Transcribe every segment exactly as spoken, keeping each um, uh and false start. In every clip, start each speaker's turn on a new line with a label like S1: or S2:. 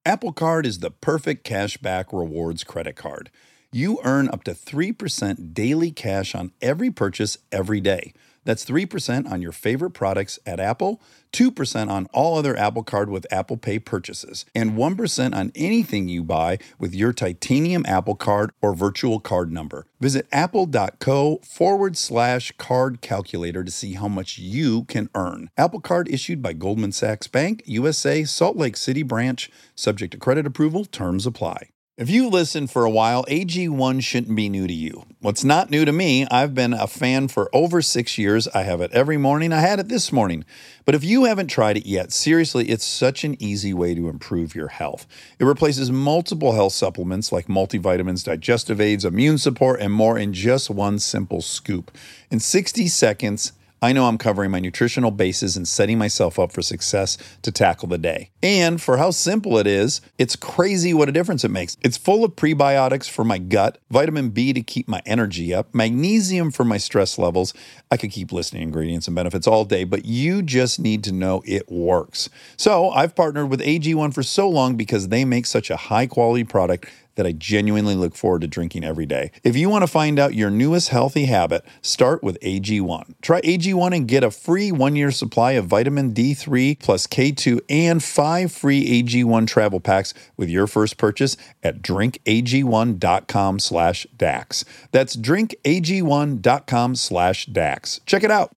S1: Apple Card is the perfect cashback rewards credit card. You earn up to three percent daily cash on every purchase every day. That's three percent on your favorite products at Apple, two percent on all other Apple Card with Apple Pay purchases, and one percent on anything you buy with your titanium Apple Card or virtual card number. Visit apple.co forward slash card calculator to see how much you can earn. Apple Card issued by Goldman Sachs Bank, U S A, Salt Lake City branch, subject to credit approval, terms apply. If you listened for a while, A G one shouldn't be new to you. What's not new to me, I've been a fan for over six years. I have it every morning. I had it this morning. But if you haven't tried it yet, seriously, it's such an easy way to improve your health. It replaces multiple health supplements like multivitamins, digestive aids, immune support, and more in just one simple scoop. In sixty seconds, I know I'm covering my nutritional bases and setting myself up for success to tackle the day. And for how simple it is, it's crazy what a difference it makes. It's full of prebiotics for my gut, vitamin B to keep my energy up, magnesium for my stress levels. I could keep listing ingredients and benefits all day, but you just need to know it works. So I've partnered with A G one for so long because they make such a high quality product that I genuinely look forward to drinking every day. If you want to find out your newest healthy habit, start with A G one. Try A G one and get a free one-year supply of vitamin D three plus K two and five free A G one travel packs with your first purchase at drinkag1.com slash DAX. That's drinkag1.com slash DAX. Check it out.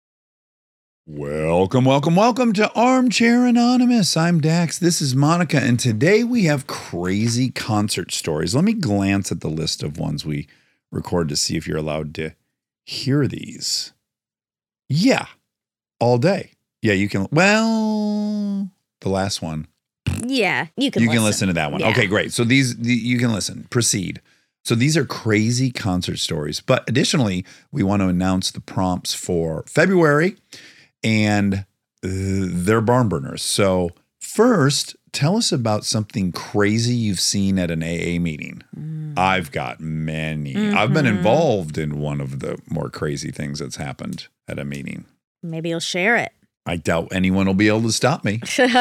S1: Welcome, welcome, welcome to Armchair Anonymous. I'm Dax. This is Monica, and today we have crazy concert stories. Let me glance at the list of ones we recorded to see if you're allowed to hear these. Yeah, all day. Yeah, you can. Well, the last one.
S2: Yeah, you can
S1: You
S2: listen.
S1: can listen to that one.
S2: Yeah.
S1: Okay, great. So these, the, you can listen. Proceed. So these are crazy concert stories. But additionally, we want to announce the prompts for February. And uh, they're barn burners. So first, tell us about something crazy you've seen at an A A meeting. Mm. I've got many. Mm-hmm. I've been involved in one of the more crazy things that's happened at a meeting.
S2: Maybe you'll share it.
S1: I doubt anyone will be able to stop me.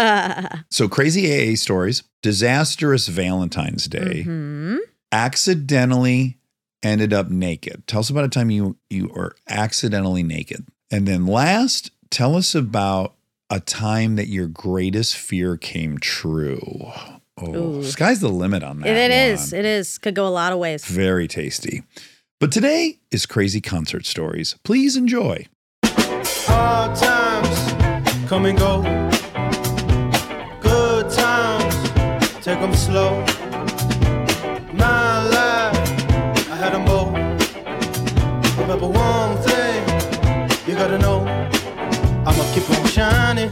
S1: So crazy A A stories. Disastrous Valentine's Day. Mm-hmm. Accidentally ended up naked. Tell us about a time you, you were accidentally naked. And then last, tell us about a time that your greatest fear came true. Oh, Ooh. Sky's the limit on that.
S2: It
S1: one.
S2: is. It is. Could go a lot of ways.
S1: Very tasty. But today is Crazy Concert Stories. Please enjoy.
S3: Hard times come and go. Good times, take them slow. My life, I had them both. Remember one thing, you gotta know, I'ma keep on shining.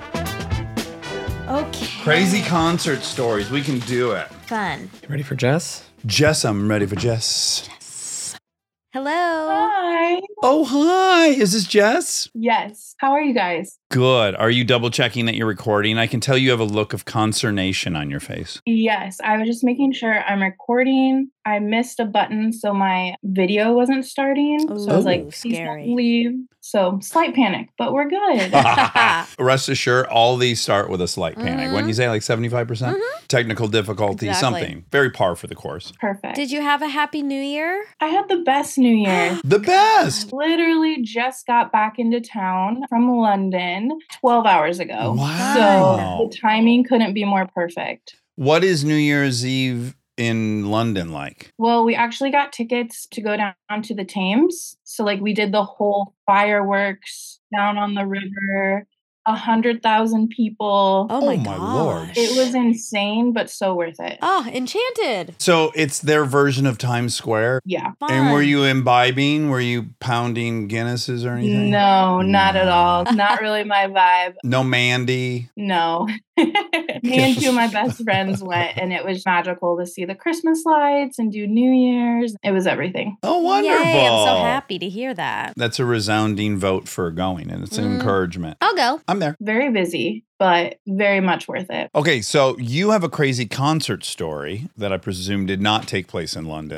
S2: Okay.
S1: Crazy concert stories. We can do it.
S2: Fun.
S4: You ready for Jess?
S1: Jess, I'm ready for Jess.
S2: Jess. Hello.
S5: Hi.
S1: Oh, hi. Is this Jess?
S5: Yes. How are you guys?
S1: Good. Are you double checking that you're recording? I can tell you have a look of consternation on your face.
S5: Yes. I was just making sure I'm recording. I missed a button, so my video wasn't starting.
S2: Ooh,
S5: so I was like, please
S2: scary.
S5: don't leave. So slight panic, but we're good.
S1: Rest assured, all these start with a slight panic.
S2: Mm-hmm.
S1: Wouldn't you say like seventy-five percent?
S2: Mm-hmm.
S1: Technical difficulty,
S2: Exactly.
S1: something. Very par for the course.
S5: Perfect.
S2: Did you have a happy new year?
S5: I had the best New Year.
S1: The best.
S5: Literally just got back into town from London twelve hours ago.
S1: Wow.
S5: So the timing couldn't be more perfect.
S1: What is New Year's Eve in London like?
S5: Well, we actually got tickets to go down to the Thames. So like we did the whole fireworks down on the river, a hundred thousand people.
S2: Oh my,
S1: Oh my Lord.
S2: gosh.
S5: It was insane, but so worth it.
S2: Oh, enchanted.
S1: So it's their version of Times Square.
S5: Yeah.
S2: Fun.
S1: And were you imbibing? Were you pounding Guinnesses or anything?
S5: No, not at all. Not really my vibe.
S1: No Mandy.
S5: No. Me and two of my best friends went, and it was magical to see the Christmas lights and do New Year's. It was everything.
S1: Oh, wonderful.
S2: Yay, I'm so happy to hear that.
S1: That's a resounding vote for going, and it's an
S2: Mm.
S1: encouragement.
S2: I'll go.
S1: I'm there.
S5: Very busy, but very much worth it.
S1: Okay, so you have a crazy concert story that I presume did not take place in London.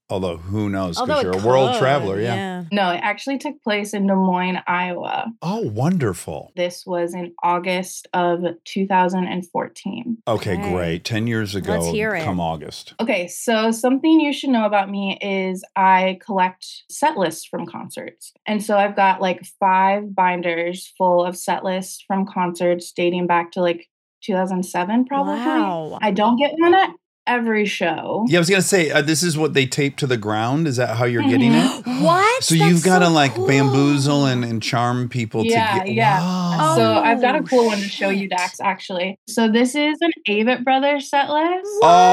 S1: Although who knows,
S2: Although
S1: because
S2: it
S1: you're a world
S2: could,
S1: traveler. Yeah.
S2: yeah.
S5: No, it actually took place in Des Moines, Iowa.
S1: Oh, wonderful.
S5: This was in August of two thousand fourteen.
S1: Okay,
S2: Okay.
S1: great. ten years ago,
S2: Let's hear it.
S1: come August.
S5: Okay, so something you should know about me is I collect set lists from concerts. And so I've got like five binders full of set lists from concerts dating back to like two thousand seven, probably.
S2: Wow.
S5: I don't get one at every show.
S1: Yeah, I was going to say, uh, this is what they tape to the ground. Is that how you're getting it?
S2: What?
S1: So
S2: That's
S1: you've got to
S2: so
S1: like
S2: cool.
S1: bamboozle and, and charm people
S5: Yeah,
S1: to get.
S5: yeah.
S1: Wow.
S5: So I've got a
S2: Oh,
S5: cool one to show you,
S2: shit.
S5: Dax, actually. So this is an Avett Brothers set list.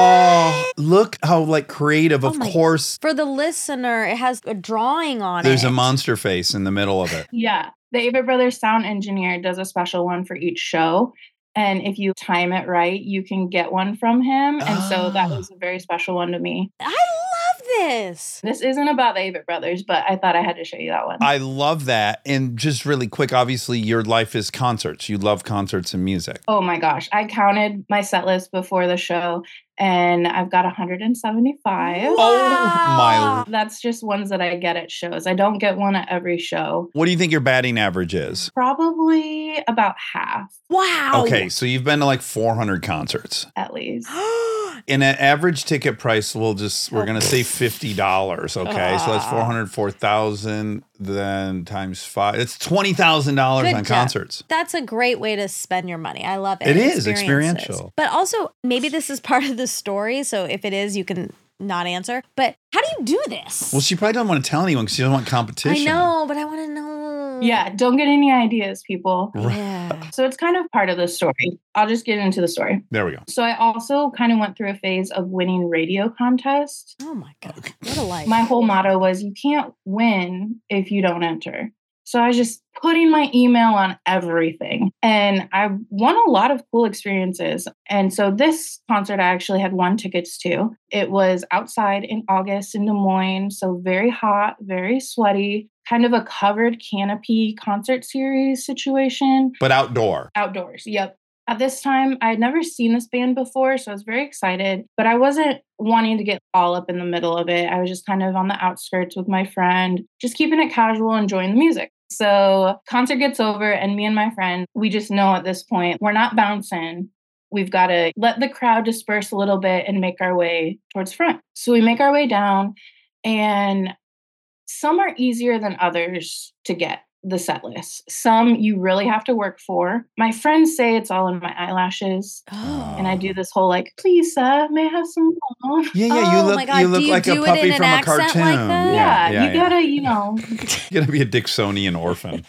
S1: Oh, look how like creative.
S2: Oh
S1: Of
S2: my-
S1: course,
S2: For the listener, it has a drawing on
S1: there's
S2: it.
S1: a monster face in the middle of it.
S5: Yeah. The Avett Brothers sound engineer does a special one for each show. And if you time it right, you can get one from him. And so that
S1: Ah.
S5: was a very special one to me.
S2: I love this.
S5: This isn't about the Avett Brothers, but I thought I had to show you that one.
S1: I love that. And just really quick, obviously, your life is concerts. You love concerts and music.
S5: Oh my gosh. I counted my set list before the show and I've got one hundred seventy-five.
S1: Oh my.
S5: That's just ones that I get at shows. I don't get one at every show.
S1: What do you think your batting average is?
S5: Probably about half,
S2: Wow.
S1: Okay, so you've been to like four hundred concerts.
S5: at least.
S1: In an average ticket price, we'll just, we're going to say fifty dollars. Okay, so that's four hundred four thousand then times five. It's twenty thousand dollars
S2: Good
S1: on
S2: job.
S1: concerts.
S2: That's a great way to spend your money. I love it.
S1: It is
S2: Experiences.
S1: experiential.
S2: But also, maybe this is part of the story. So if it is, you can not answer. But how do you do this?
S1: Well, she probably doesn't want to tell anyone because she doesn't want
S2: I
S1: competition.
S2: know, but I want to know.
S5: Yeah, don't get any ideas, people.
S2: Yeah.
S5: So it's kind of part of the story. I'll just get into the story.
S1: There we go.
S5: So I also kind of went through a phase of winning radio contests.
S2: Oh my God. What a life.
S5: My whole motto was you can't win if you don't enter. So I was just putting my email on everything. And I won a lot of cool experiences. And so this concert I actually had won tickets to. It was outside in August in Des Moines. So very hot, very sweaty, kind of a covered canopy concert series situation.
S1: But outdoor.
S5: Outdoors. Yep. At this time, I had never seen this band before, so I was very excited, but I wasn't wanting to get all up in the middle of it. I was just kind of on the outskirts with my friend, just keeping it casual, enjoying the music. So concert gets over, and me and my friend, we just know at this point, we're not bouncing. We've got to let the crowd disperse a little bit and make our way towards front. So we make our way down, and some are easier than others to get. The set list. Some you really have to work for. My friends say it's all in my eyelashes.
S2: Oh.
S5: And I do this whole like, please, sir, may I have some more?
S1: Yeah, yeah.
S2: Oh
S1: you
S2: my
S1: look
S2: God,
S1: you look
S2: do you
S1: like
S2: do
S1: a
S2: it
S1: puppy
S2: in an
S1: from a
S2: accent like
S1: cartoon.
S2: that?
S5: Yeah,
S1: yeah,
S5: you
S1: yeah.
S5: gotta, you know.
S1: You gotta be a Dixonian orphan.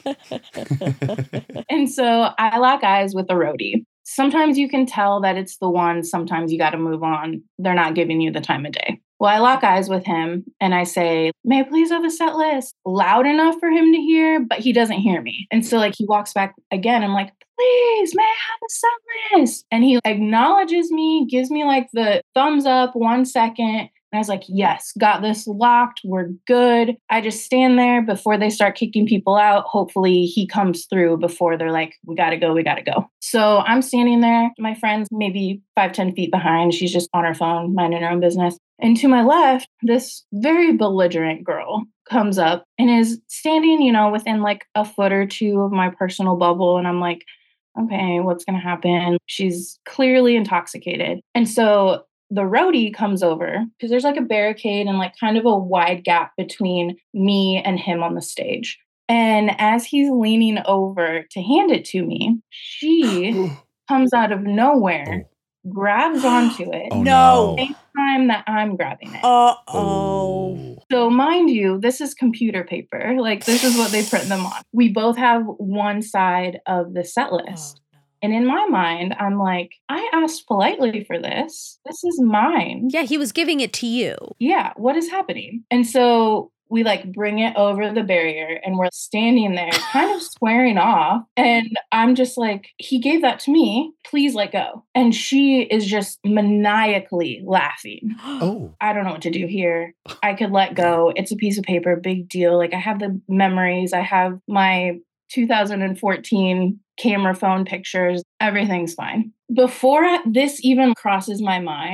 S5: And so I lock eyes with a roadie. Sometimes you can tell that it's the one. Sometimes you got to move on. They're not giving you the time of day. Well, I lock eyes with him and I say, may I please have a set list? Loud enough for him to hear, but he doesn't hear me. And so like he walks back again. I'm like, please, may I have a set list? And he acknowledges me, gives me like the thumbs up, one second. And I was like, yes, got this locked. We're good. I just stand there before they start kicking people out. Hopefully he comes through before they're like, we got to go, we got to go. So I'm standing there. My friend's maybe five, ten feet behind. She's just on her phone, minding her own business. And to my left, this very belligerent girl comes up and is standing, you know, within like a foot or two of my personal bubble. And I'm like, okay, what's going to happen? She's clearly intoxicated. And so the roadie comes over because there's like a barricade and like kind of a wide gap between me and him on the stage. And as he's leaning over to hand it to me, she comes out of nowhere, grabs onto it.
S1: Oh,
S2: No.
S1: no.
S5: Same time that I'm grabbing it.
S2: Uh oh.
S5: So mind you, this is computer paper. Like this is what they print them on. We both have one side of the set list. And in my mind, I'm like, I asked politely for this. This is mine.
S2: Yeah, he was giving it to you.
S5: Yeah, what is happening? And so we like bring it over the barrier and we're standing there kind of squaring off. And I'm just like, he gave that to me. Please let go. And she is just maniacally laughing.
S1: Oh.
S5: I don't know what to do here. I could let go. It's a piece of paper, big deal. Like I have the memories. I have my two thousand fourteen camera phone pictures. Everything's fine. Before this even crosses my mind,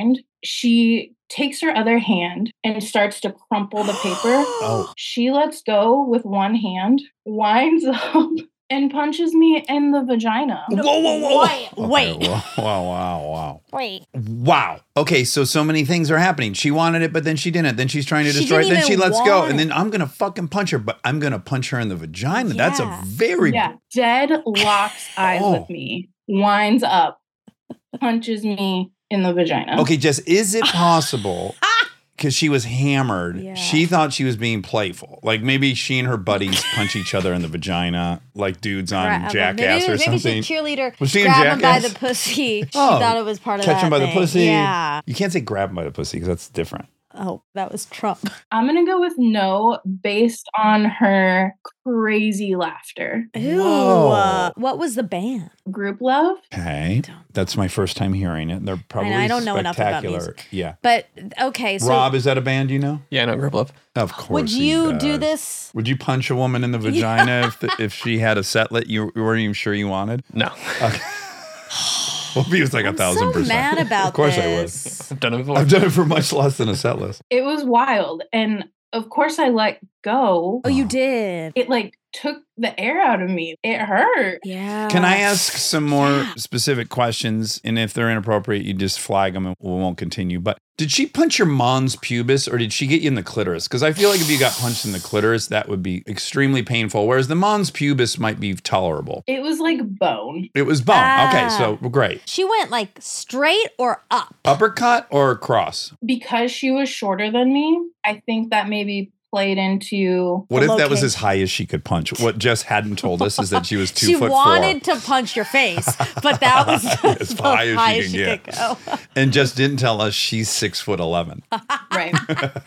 S5: she takes her other hand and starts to crumple the paper.
S1: Oh.
S5: She lets go with one hand, winds up, and punches me in the vagina.
S1: Whoa, whoa, whoa.
S2: Wait,
S1: Okay,
S2: wait.
S1: Wow, wow, wow, wow.
S2: Wait.
S1: Wow. Okay, so so many things are happening. She wanted it, but then she didn't. Then she's trying to
S2: She
S1: destroy it.
S2: didn't
S1: Then she
S2: even
S1: lets go.
S2: want
S1: And
S2: it.
S1: then I'm going to fucking punch her, but I'm going to punch her in the vagina. That's a
S2: Yeah.
S1: very...
S5: Yeah, dead locks eyes
S1: Oh.
S5: with me, winds up, punches me in the vagina.
S1: Okay, Jess, is it possible... Because she was hammered.
S2: Yeah.
S1: She thought she was being playful. Like maybe she and her buddies punch each other in the vagina, like dudes on
S2: Grab him.
S1: Jackass
S2: maybe,
S1: or
S2: maybe
S1: something.
S2: she cheerleader.
S1: Was she in
S2: grab him by
S1: Jackass?
S2: the pussy. She
S1: Oh,
S2: thought it was part of
S1: Catch
S2: that
S1: him by the
S2: thing.
S1: pussy.
S2: Yeah.
S1: You can't say grab him by the pussy because that's different.
S2: Oh, that was Trump.
S5: I'm going to go with no based on her crazy laughter.
S2: Ew.
S1: Whoa.
S2: Uh, what was the band?
S5: Group love?
S1: Okay. That's my first time hearing it. They're probably
S2: I don't know enough about
S1: spectacular.
S2: music.
S1: Yeah.
S2: But okay, so
S1: Rob, is that a band you know?
S4: Yeah, no, Group Love.
S1: Of course.
S2: would
S1: he
S2: you do
S1: does.
S2: this?
S1: Would you punch a woman in the vagina if, the, if she had a setlet you weren't even sure you wanted?
S4: No.
S1: Well, he was like a
S2: I'm
S1: thousand
S2: so
S1: percent.
S2: mad about
S1: Of course
S2: this.
S4: I've done it before.
S1: I would. I've done it for much less than a set list.
S5: It was wild. And of course, I let go.
S2: Oh, you did.
S5: It like took the air out of me. It hurt.
S2: Yeah.
S1: Can I ask some more
S2: Yeah.
S1: specific questions? And if they're inappropriate, you just flag them and we won't continue. But did she punch your mons pubis or did she get you in the clitoris? Because I feel like if you got punched in the clitoris, that would be extremely painful. Whereas the mons pubis might be tolerable.
S5: It was like bone.
S1: It was bone.
S2: Ah.
S1: Okay, so great.
S2: She went like straight or up.
S1: Uppercut or cross?
S5: Because she was shorter than me, I think that maybe played into
S1: What
S2: The
S1: if that was
S2: location.
S1: as high as she could punch? What Jess hadn't told us is that she was two
S2: She
S1: foot
S2: wanted
S1: four.
S2: to punch your face, but that was
S1: As
S2: the
S1: high as she
S2: highest
S1: can
S2: she
S1: get.
S2: could go.
S1: And just didn't tell us she's six foot eleven.
S5: right.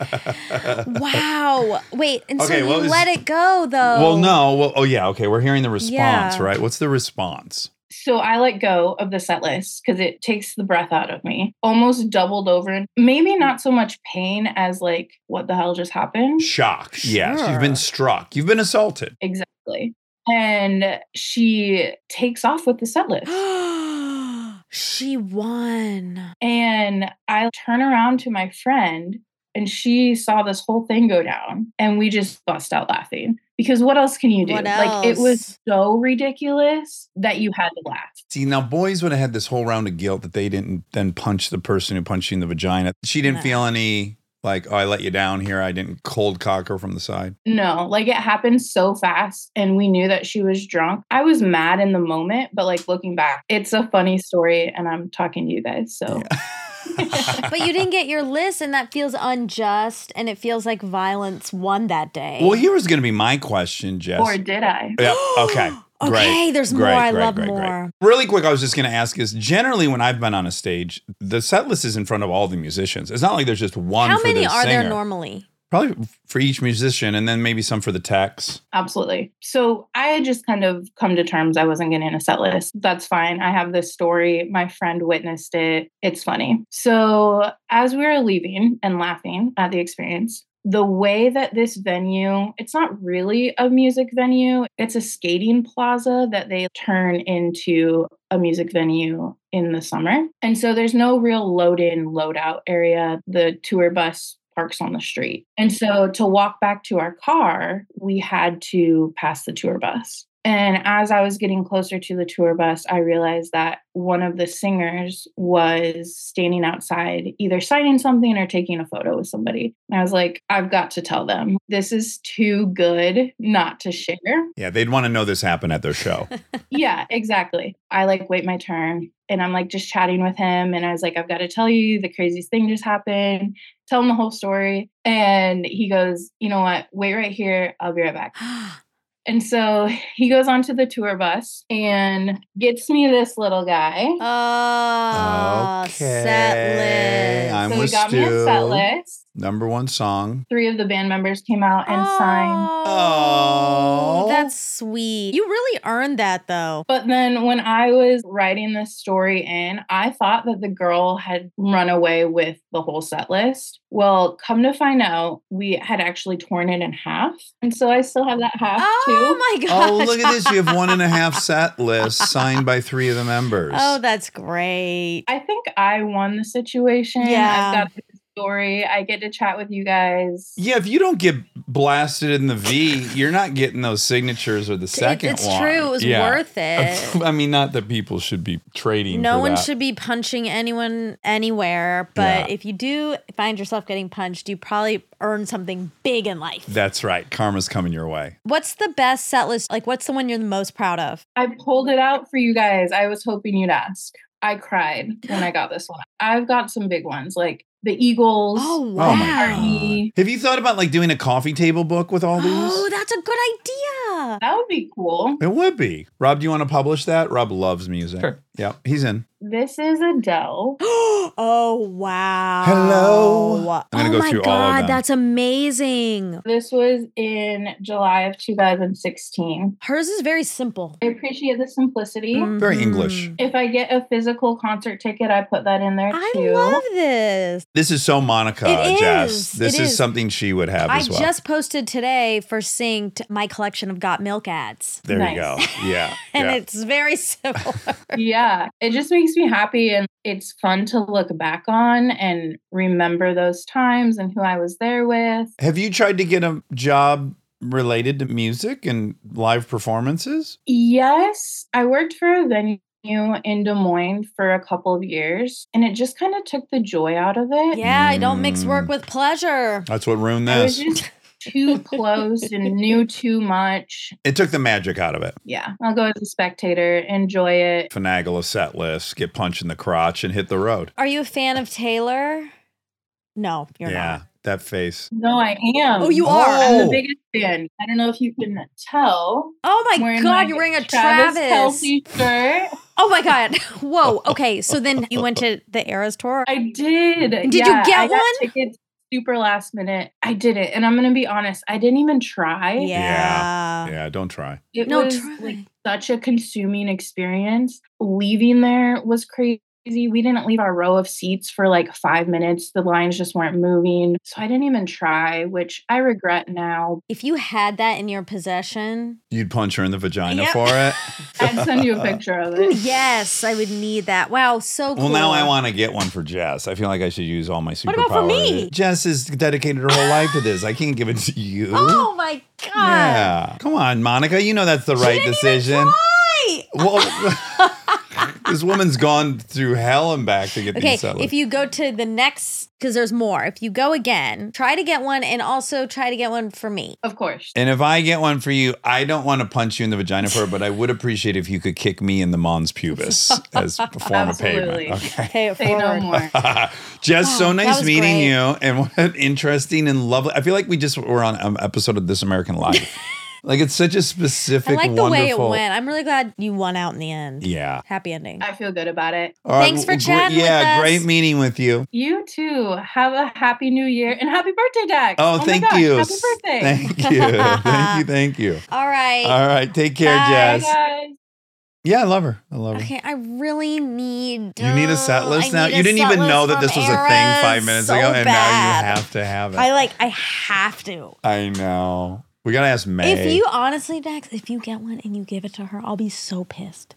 S2: Wow. Wait, and
S1: Okay,
S2: so you
S1: what was-
S2: let it go though.
S1: Well, no. Well, oh yeah. Okay, we're hearing the response,
S2: Yeah.
S1: right? What's the response?
S5: So I let go of the set list because it takes the breath out of me. Almost doubled over. Maybe not so much pain as like, what the hell just happened?
S1: Shock. Yes, you've been
S2: Sure.
S1: struck. You've been assaulted.
S5: Exactly. And she takes off with the set list.
S2: She won.
S5: And I turn around to my friend and she saw this whole thing go down and we just bust out laughing. Because what else can you do?
S2: What
S5: Like it was
S2: else?
S5: so ridiculous that you had to laugh.
S1: See, now boys would have had this whole round of guilt that they didn't then punch the person who punched you in the vagina. She didn't
S2: No.
S1: feel any like, oh, I let you down here. I didn't cold cock her from the side.
S5: No, like it happened so fast and we knew that she was drunk. I was mad in the moment, but like looking back, it's a funny story and I'm talking to you guys. So
S2: But you didn't get your list, and that feels unjust, and it feels like violence won that day.
S1: Well, here was going to be my question, Jess.
S5: or did I?
S1: Yeah. Okay.
S2: Okay,
S1: Great.
S2: there's
S1: Great,
S2: more. I
S1: great,
S2: love
S1: great, great.
S2: more.
S1: Really quick, I was just going to ask is generally when I've been on a stage, the set list is in front of all the musicians. It's not like there's just one
S2: How
S1: for
S2: many
S1: the
S2: are
S1: singer.
S2: there normally?
S1: Probably for each musician and then maybe some for the techs.
S5: Absolutely. So I had just kind of come to terms I wasn't getting a set list. That's fine. I have this story. My friend witnessed it. It's funny. So as we were leaving and laughing at the experience, the way that this venue, it's not really a music venue. It's a skating plaza that they turn into a music venue in the summer. And so there's no real load in, load out area. The tour bus parks on the street. And so to walk back to our car, we had to pass the tour bus. And as I was getting closer to the tour bus, I realized that one of the singers was standing outside, either signing something or taking a photo with somebody. And I was like, I've got to tell them this is too good not to share.
S1: Yeah, they'd want to know this happened at their show.
S5: Yeah, exactly. I like wait my turn and I'm like just chatting with him. And I was like, I've got to tell you the craziest thing just happened. Tell him the whole story. And he goes, you know what? Wait right here. I'll be right back. And so he goes onto the tour bus and gets me this little guy.
S2: Oh, set list.
S1: I'm
S5: so he
S1: with
S5: got me a
S1: Stu.
S5: set list.
S1: Number one song.
S5: Three of the band members came out and signed.
S1: Oh,
S2: That's sweet. You really earned that, though.
S5: But then when I was writing this story in, I thought that the girl had run away with the whole set list. Well, come to find out, we had actually torn it in half. And so I still have that half
S2: Oh,
S5: too.
S2: my gosh.
S1: Oh, look at this. You have one and a half set lists signed by three of the members.
S2: Oh, that's great.
S5: I think I won the situation.
S2: Yeah.
S5: I've got the story. I get to chat with you guys.
S1: Yeah, if you don't get blasted in the V, you're not getting those signatures or the second
S2: it's
S1: one.
S2: true. It was
S1: Yeah.
S2: worth it.
S1: I mean, not that people should be trading.
S2: No
S1: for
S2: one
S1: that.
S2: should be punching anyone anywhere. But
S1: Yeah.
S2: if you do find yourself getting punched, you probably earned something big in life.
S1: That's right. Karma's coming your way.
S2: What's the best set list? Like, what's the one you're the most proud of?
S5: I pulled it out for you guys. I was hoping you'd ask. I cried when I got this one. I've got some big ones like the Eagles.
S2: Oh,
S1: Oh
S2: wow.
S1: my
S5: Army.
S1: Have you thought about like doing a coffee table book with all these?
S2: Oh, that's a good idea.
S5: That would be cool.
S1: It would be. Rob, do you want to publish that? Rob loves music.
S4: Sure.
S1: Yeah, he's in.
S5: This is Adele.
S2: Oh, wow.
S1: Hello. I'm gonna
S2: oh
S1: go
S2: my
S1: through
S2: God,
S1: all of them.
S2: that's amazing.
S5: This was in July of two thousand sixteen.
S2: Hers is very simple.
S5: I appreciate the simplicity.
S1: Very English.
S2: Mhm.
S5: If I get a physical concert ticket, I put that in there
S2: I
S5: too.
S2: love this.
S1: This is so Monica,
S2: It
S1: Jess.
S2: is.
S1: This
S2: It
S1: is
S2: is.
S1: something she would have
S2: I
S1: as well.
S2: just posted today for Synced my collection of Got Milk ads.
S1: there
S5: Nice.
S1: you go. Yeah.
S2: And
S1: yeah.
S2: it's very similar.
S5: Yeah, it just makes me happy and it's fun to look back on and remember those times and who I was there with.
S1: Have you tried to get a job related to music and live performances?
S5: Yes, I worked for a venue in Des Moines for a couple of years and it just kind of took the joy out of it.
S2: Yeah, I don't mix work
S1: Mm.
S2: with pleasure.
S1: That's what ruined
S5: I was
S1: this.
S5: just too close and knew too much.
S1: It took the magic out of it.
S5: Yeah, I'll go as a spectator, enjoy it.
S1: Finagle a set list, get punched in the crotch, and hit the road.
S2: Are you a fan of Taylor? No, you're
S1: yeah,
S2: not.
S1: that face.
S5: No, I am.
S2: Oh, you
S1: Oh.
S2: are.
S5: I'm the biggest fan. I don't know if you can tell.
S2: Oh my
S5: I'm wearing
S2: God,
S5: my
S2: you're wearing a
S5: Travis
S2: Travis.
S5: Kelce shirt.
S2: Oh my God. Whoa. Okay, so then you went to the Eras tour.
S5: I did.
S2: Did you
S5: Yeah,
S2: get
S5: I got
S2: one?
S5: Tickets super last minute. I did it, and I'm gonna be honest. I didn't even try.
S2: Yeah.
S1: Yeah, don't try.
S5: It
S2: No,
S5: was
S2: try.
S5: like such a consuming experience. Leaving there was crazy. We didn't leave our row of seats for like five minutes. The lines just weren't moving. So I didn't even try, which I regret now.
S2: If you had that in your possession,
S1: You'd punch her in the vagina
S2: Yep.
S1: for it.
S5: I'd send you a picture of it.
S2: yes, I would need that. Wow, so cool.
S1: Well, now I want to get one for Jess. I feel like I should use all my superpowers.
S2: What about for me?
S1: Jess has dedicated her whole life to this. I can't give it to you.
S2: Oh my God.
S1: Yeah. Come on, Monica. You know that's the right
S2: didn't even
S1: decision.
S2: try.
S1: Well, this woman's gone through hell and back to get
S2: Okay,
S1: these settlers.
S2: if you go to the next, because there's more. If you go again, try to get one and also try to get one for me.
S5: Of course.
S1: And if I get one for you, I don't want to punch you in the vagina for it, but I would appreciate if you could kick me in the mons pubis as a form of
S5: Absolutely.
S1: payment. Okay.
S2: Pay it
S5: Say no
S2: forward.
S5: more.
S1: Jess, so
S2: Oh, that
S1: nice
S2: was
S1: meeting
S2: great.
S1: you. And what an interesting and lovely. I feel like we just were on an episode of This American Life. Like it's such a specific,
S2: I like the
S1: wonderful.
S2: way it went. I'm really glad you won out in the end.
S1: Yeah.
S2: Happy ending.
S5: I feel good about it.
S1: All right,
S2: Thanks for
S1: well,
S2: chatting
S1: great,
S2: with
S1: Yeah,
S2: us.
S1: great meeting with you.
S5: You too. Have a happy new year and happy birthday, Dax.
S1: Oh,
S5: my
S1: thank
S5: gosh,
S1: you.
S5: Happy birthday.
S1: Thank you. thank you. Thank you.
S2: All right.
S1: All right. Take care,
S2: Bye.
S5: Bye,
S1: Jess.
S5: guys.
S1: Yeah, I love her. I love her.
S2: Okay, I really need.
S1: You need a set
S2: uh,
S1: list
S2: I
S1: now?
S2: need
S1: You
S2: a
S1: didn't
S2: set
S1: even know
S2: list
S1: that this
S2: from
S1: was a thing
S2: Eras
S1: five minutes
S2: so
S1: ago, and
S2: bad.
S1: now you have to have it.
S2: I like. I have to.
S1: I know. We gotta ask May.
S2: If you honestly, Dax, if you get one and you give it to her, I'll be so pissed.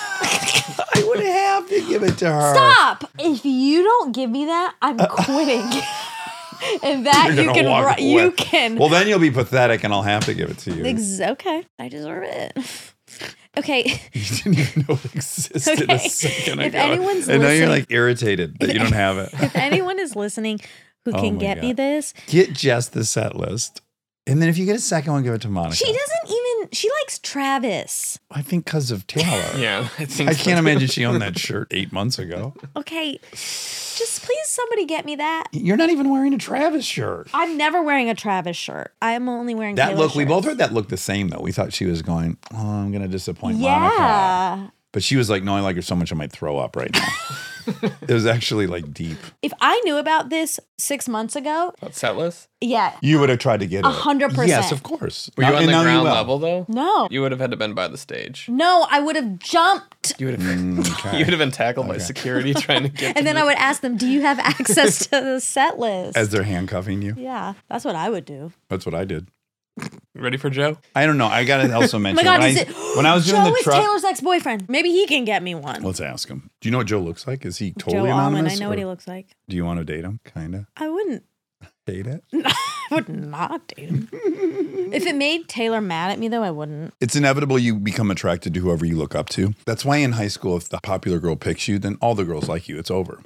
S1: I would have to give it to her.
S2: Stop! If you don't give me that, I'm quitting. and that
S1: You're
S2: you
S1: gonna
S2: can.
S1: walk
S2: ru- You
S1: away.
S2: can.
S1: Well, then you'll be pathetic, and I'll have to give it to you.
S2: Ex- okay, I deserve it. Okay.
S1: You didn't even know it existed
S2: Okay.
S1: a second
S2: If
S1: ago.
S2: anyone's
S1: and now you're
S2: listening-
S1: like irritated that you don't have it.
S2: If anyone is listening who
S1: Oh
S2: can
S1: my
S2: get me
S1: God.
S2: this,
S1: Get Jess the set list. And then if you get a second one, give it to Monica.
S2: she doesn't even. She likes Travis.
S1: I think because of Taylor.
S4: Yeah, I think
S1: I
S4: so,
S1: can't
S4: too.
S1: imagine she owned that shirt eight months ago.
S2: Okay, just please somebody get me that.
S1: You're not even wearing a Travis shirt.
S2: I'm never wearing a Travis shirt. I'm only wearing
S1: That
S2: Taylor
S1: look, we
S2: shirts.
S1: both heard that look the same though. We thought she was going, oh, I'm going to disappoint
S2: Yeah.
S1: Monica. But she was like, no, I like her so much I might throw up right now. It was actually like deep.
S2: If I knew about this six months ago,
S4: About setless?
S2: yeah,
S1: You would have tried to get it.
S2: A hundred percent.
S1: Yes, of course.
S4: Were you
S1: Now-
S4: on
S1: and
S4: the
S1: now you
S4: ground
S1: will.
S4: level though?
S2: no,
S4: You would have had to been by the stage.
S2: no, I would have jumped.
S4: You would have
S1: Mm, okay.
S4: you would have been tackled by
S1: Okay.
S4: security trying to get. to
S2: And then
S4: the-
S2: I would ask them, do you have access to the set list?
S1: As they're handcuffing you.
S2: yeah, that's what I would do.
S1: That's what I did.
S4: Ready for Joe?
S1: I don't know. I got to also
S2: Oh
S1: mention
S2: my God,
S1: when,
S2: is
S1: I,
S2: it,
S1: when I was doing
S2: Joe
S1: the
S2: is
S1: truck.
S2: Taylor's ex-boyfriend. Maybe he can get me one.
S1: Let's ask him. Do you know what Joe looks like? Is he totally
S2: Joe Alwyn,
S1: anonymous?
S2: I know what
S1: or
S2: he looks like.
S1: Do you want to date him? Kind of.
S2: I wouldn't.
S1: Hate it?
S2: I would not date him. If it made Taylor mad at me, though, I wouldn't.
S1: It's inevitable you become attracted to whoever you look up to. That's why in high school, if the popular girl picks you, then all the girls like you. It's over.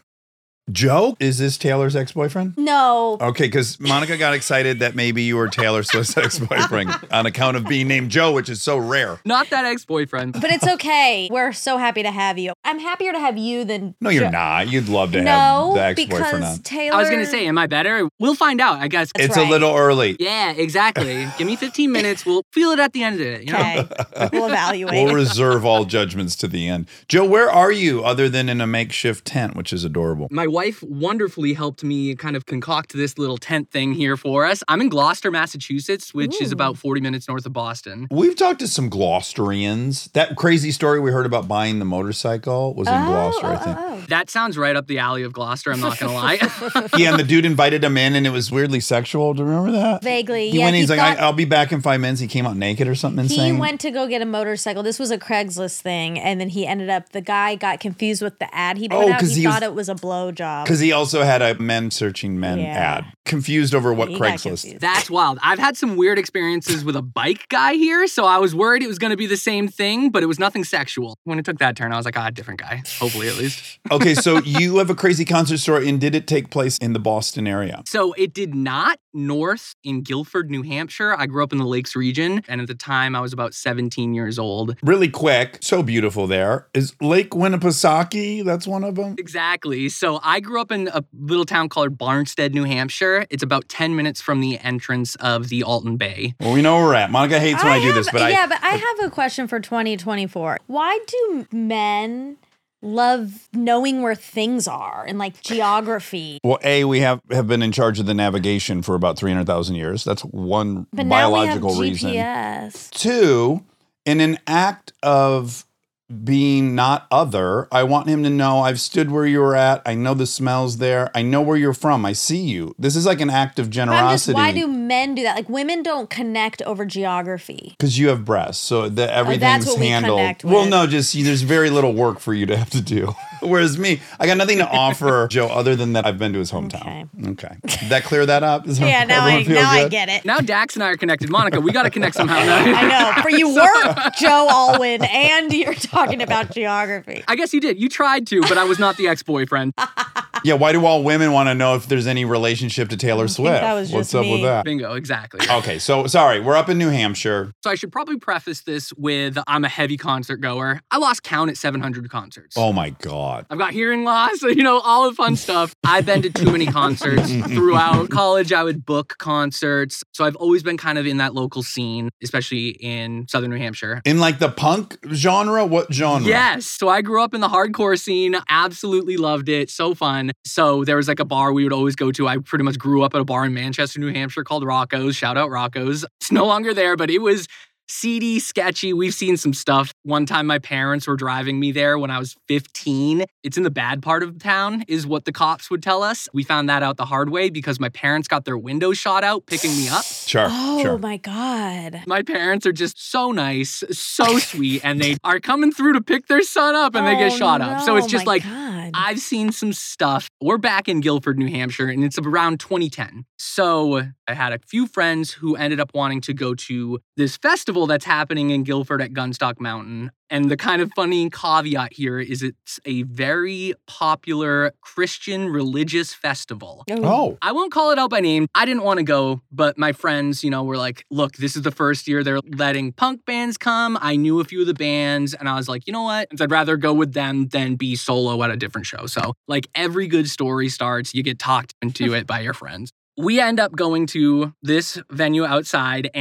S1: Joe, is this Taylor's ex-boyfriend?
S2: No.
S1: Okay, because Monica got excited that maybe you were Taylor Swift's ex-boyfriend on account of being named Joe, which is so rare.
S6: Not that ex-boyfriend.
S2: But it's okay. We're so happy to have you. I'm happier to have you than
S1: No, you're
S2: Jo-
S1: not. You'd love to
S2: No,
S1: have the ex-boyfriend
S2: because
S1: on.
S2: Taylor.
S6: I was going to say, am I better? We'll find out, I guess.
S2: That's
S1: It's
S2: right.
S1: a little early.
S6: Yeah, exactly. Give me fifteen minutes. We'll feel it at the end of it. You know?
S2: Okay. We'll evaluate.
S1: We'll reserve all judgments to the end. Joe, where are you other than in a makeshift tent, which is adorable?
S6: My wife wonderfully helped me kind of concoct this little tent thing here for us. I'm in Gloucester, Massachusetts, which is
S2: Ooh.
S6: about forty minutes north of Boston.
S1: We've talked to some Gloucesterians. That crazy story we heard about buying the motorcycle was in
S2: Oh,
S1: Gloucester,
S2: oh,
S1: I think.
S2: oh, oh.
S6: That sounds right up the alley of Gloucester, I'm not going to lie.
S1: Yeah, and the dude invited him in, and it was weirdly sexual. Do you remember that?
S2: Vaguely,
S1: He
S2: yeah.
S1: went in,
S2: he
S1: he's like,
S2: thought-
S1: I, I'll be back in five minutes. He came out naked or something
S2: He
S1: insane.
S2: went to go get a motorcycle. This was a Craigslist thing, and then he ended up. The guy got confused with the ad he put
S1: Oh,
S2: out.
S1: 'cause
S2: He,
S1: he was-
S2: thought it was a blowjob.
S1: Because he also had a men searching men
S2: Yeah.
S1: ad. Confused over what
S2: He got
S1: Craigslist.
S2: confused.
S6: That's wild. I've had some weird experiences with a bike guy here, so I was worried it was going to be the same thing, but it was nothing sexual. When it took that turn, I was like, ah, different guy. Hopefully, at least.
S1: Okay, so you have a crazy concert story, and did it take place in the Boston area?
S6: So it did not north in Guilford, New Hampshire. I grew up in the Lakes region, and at the time I was about seventeen years old.
S1: Really quick, so beautiful there. Is Lake Winnipesaukee, that's one of them?
S6: Exactly. So I grew up in a little town called Barnstead, New Hampshire. It's about ten minutes from the entrance of the Alton Bay.
S1: Well, we know where we're at. Monica hates when I, do
S2: have-
S1: this, but I...
S2: yeah, but I have a question for twenty twenty-four. Why do men love knowing where things are and like geography?
S1: Well, A, we have, have been in charge of the navigation for about three hundred thousand years. That's one
S2: But now we have
S1: biological reason.
S2: G P S.
S1: Two, in an act of being not other, I want him to know I've stood where you were at. I know the smell's there. I know where you're from. I see you. This is like an act of
S2: But I'm just,
S1: generosity.
S2: why do men do that? Like women don't connect over geography.
S1: Because you have breasts, so that everything's
S2: Oh, that's what we
S1: handled.
S2: connect
S1: Well,
S2: with.
S1: no, just there's very little work for you to have to do. Whereas me, I got nothing to offer Joe other than that I've been to his hometown. Okay, did that clear that up? Does
S2: Yeah, now
S1: everyone
S2: I
S1: feel
S2: now I
S1: good?
S2: get it.
S6: Now Dax and I are connected. Monica, we got to connect somehow.
S2: I know. For you were Joe Alwyn and you're talking about geography.
S6: I guess you did. You tried to, but I was not the ex-boyfriend.
S1: Yeah, why do all women want to know if there's any relationship to Taylor Swift?
S2: that was
S1: What's
S2: just
S1: up
S2: me.
S1: with that?
S6: Bingo, exactly.
S1: Okay, so sorry, we're up in New Hampshire.
S6: So I should probably preface this with I'm a heavy concert goer. I lost count at seven hundred concerts.
S1: Oh my God.
S6: I've got hearing loss, you know, all the fun stuff. I've been to too many concerts throughout college. I would book concerts. So I've always been kind of in that local scene, especially in Southern New Hampshire.
S1: In like the punk genre? What genre?
S6: Yes. So I grew up in the hardcore scene, absolutely loved it. So fun. So there was like a bar we would always go to. I pretty much grew up at a bar in Manchester, New Hampshire called Rocco's. Shout out Rocco's. It's no longer there, but it was seedy, sketchy. We've seen some stuff. One time my parents were driving me there when I was fifteen. It's in the bad part of town, is what the cops would tell us. We found that out the hard way because my parents got their windows shot out picking me up.
S1: Sure,
S2: Oh
S1: sure.
S2: my God.
S6: My parents are just so nice, so sweet, and they are coming through to pick their son up and they get
S2: Oh,
S6: shot up. So
S2: no,
S6: it's just
S2: my
S6: like,
S2: God.
S6: I've seen some stuff. We're back in Guilford, New Hampshire, and it's around twenty ten. So I had a few friends who ended up wanting to go to this festival that's happening in Guilford at Gunstock Mountain. And the kind of funny caveat here is it's a very popular Christian religious festival.
S1: Oh.
S6: I won't call it out by name. I didn't want to go, but my friends, you know, were like, look, this is the first year they're letting punk bands come. I knew a few of the bands, and I was like, you know what? I'd rather go with them than be solo at a different show. So, like, every good story starts, you get talked into it by your friends. We end up going to this venue outside, and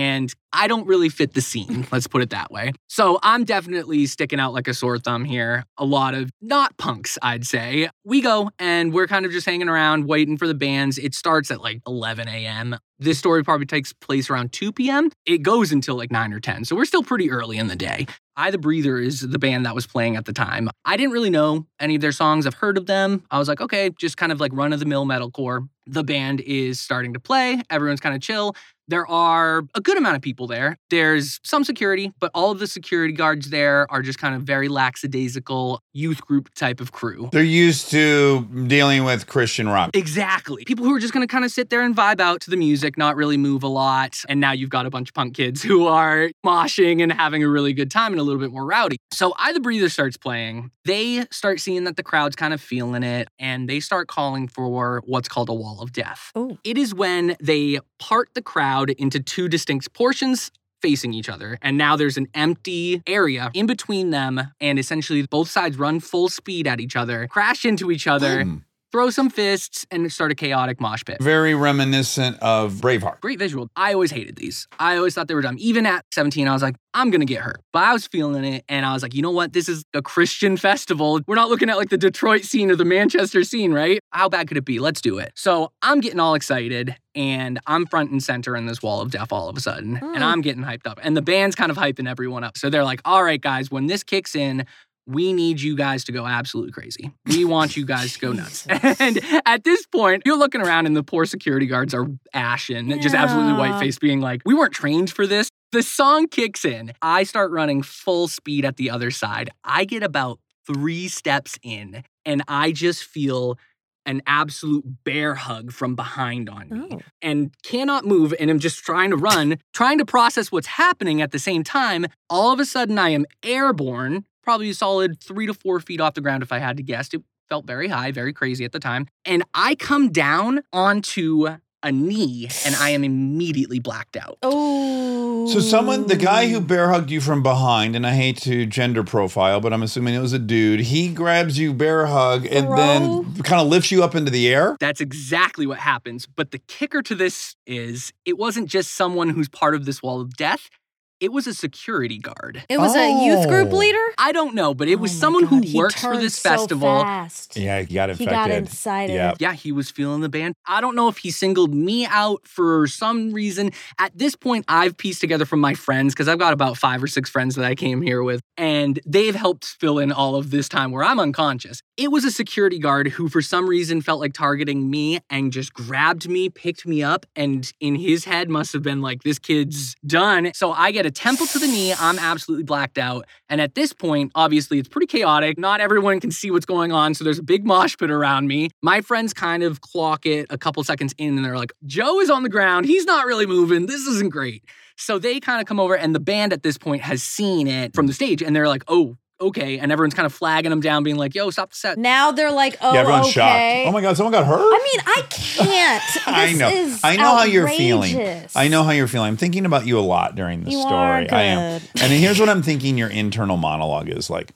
S6: I don't really fit the scene, let's put it that way. So I'm definitely sticking out like a sore thumb here. A lot of not punks, I'd say. We go and we're kind of just hanging around waiting for the bands. It starts at like eleven a.m. This story probably takes place around two p.m. It goes until like nine or ten. So we're still pretty early in the day. I The Breather is the band that was playing at the time. I didn't really know any of their songs. I've heard of them. I was like, okay, just kind of like run-of-the-mill metalcore. The band is starting to play. Everyone's kind of chill. There are a good amount of people there. There's some security, but all of the security guards there are just kind of very lackadaisical youth group type of crew.
S7: They're used to dealing with Christian rock.
S6: Exactly. People who are just going to kind of sit there and vibe out to the music, not really move a lot. And now you've got a bunch of punk kids who are moshing and having a really good time and a little bit more rowdy. So I The Breather starts playing. They start seeing that the crowd's kind of feeling it, and they start calling for what's called a wall of death.
S2: Ooh.
S6: It is when they part the crowd into two distinct portions facing each other. And now there's an empty area in between them. And essentially both sides run full speed at each other, crash into each other,
S7: Mm.
S6: throw some fists, and start a chaotic mosh pit.
S7: Very reminiscent of Braveheart.
S6: Great visual. I always hated these. I always thought they were dumb. Even at seventeen, I was like, I'm going to get hurt. But I was feeling it, and I was like, you know what? This is a Christian festival. We're not looking at like the Detroit scene or the Manchester scene, right? How bad could it be? Let's do it. So I'm getting all excited, and I'm front and center in this wall of death all of a sudden,
S2: Mm.
S6: and I'm getting hyped up. And the band's kind of hyping everyone up. So they're like, all right, guys, when this kicks in, we need you guys to go absolutely crazy. We want you guys to go nuts. And at this point, you're looking around and the poor security guards are ashen, just absolutely
S2: Yeah.
S6: white-faced, being like, we weren't trained for this. The song kicks in. I start running full speed at the other side. I get about three steps in, and I just feel an absolute bear hug from behind on me
S2: Oh.
S6: and cannot move, and am just trying to run, trying to process what's happening at the same time. All of a sudden, I am airborne, probably a solid three to four feet off the ground if I had to guess. It felt very high, very crazy at the time. And I come down onto a knee, and I am immediately blacked out.
S2: Oh.
S7: So someone, the guy who bear hugged you from behind, and I hate to gender profile, but I'm assuming it was a dude, he grabs you bear hug and
S2: Bro.
S7: then kind of lifts you up into the air.
S6: That's exactly what happens. But the kicker to this is it wasn't just someone who's part of this wall of death. It was a security guard.
S2: It was a youth group
S7: Oh.
S2: leader?
S6: I don't know, but it was
S2: Oh my
S6: someone
S2: God,
S6: who
S2: he
S6: works for
S2: turned
S6: this
S2: so
S6: festival.
S2: fast.
S7: Yeah, he got
S2: He
S7: infected.
S2: got excited.
S7: Yeah.
S6: Yeah, he was feeling the band. I don't know if he singled me out for some reason. At this point, I've pieced together from my friends, because I've got about five or six friends that I came here with, and they've helped fill in all of this time where I'm unconscious. It was a security guard who, for some reason, felt like targeting me and just grabbed me, picked me up, and in his head must have been like, this kid's done. So I get a temple to the knee. I'm absolutely blacked out. And at this point, obviously, it's pretty chaotic. Not everyone can see what's going on, so there's a big mosh pit around me. My friends kind of clock it a couple seconds in, and they're like, Joe is on the ground. He's not really moving. This isn't great. So they kind of come over, and the band at this point has seen it from the stage, and they're like, oh, okay. And everyone's kind of flagging them down, being like, yo, stop the set.
S2: Now they're like, oh,
S7: Yeah, everyone's
S2: okay.
S7: shocked. Oh my God, someone got hurt?
S2: I mean, I can't. This
S7: I know.
S2: Is
S7: I know how you're feeling.
S2: outrageous.
S7: I know how you're feeling. I'm thinking about you a lot during this
S2: You
S7: story.
S2: are
S7: I am.
S2: good.
S7: And here's what I'm thinking your internal monologue is like.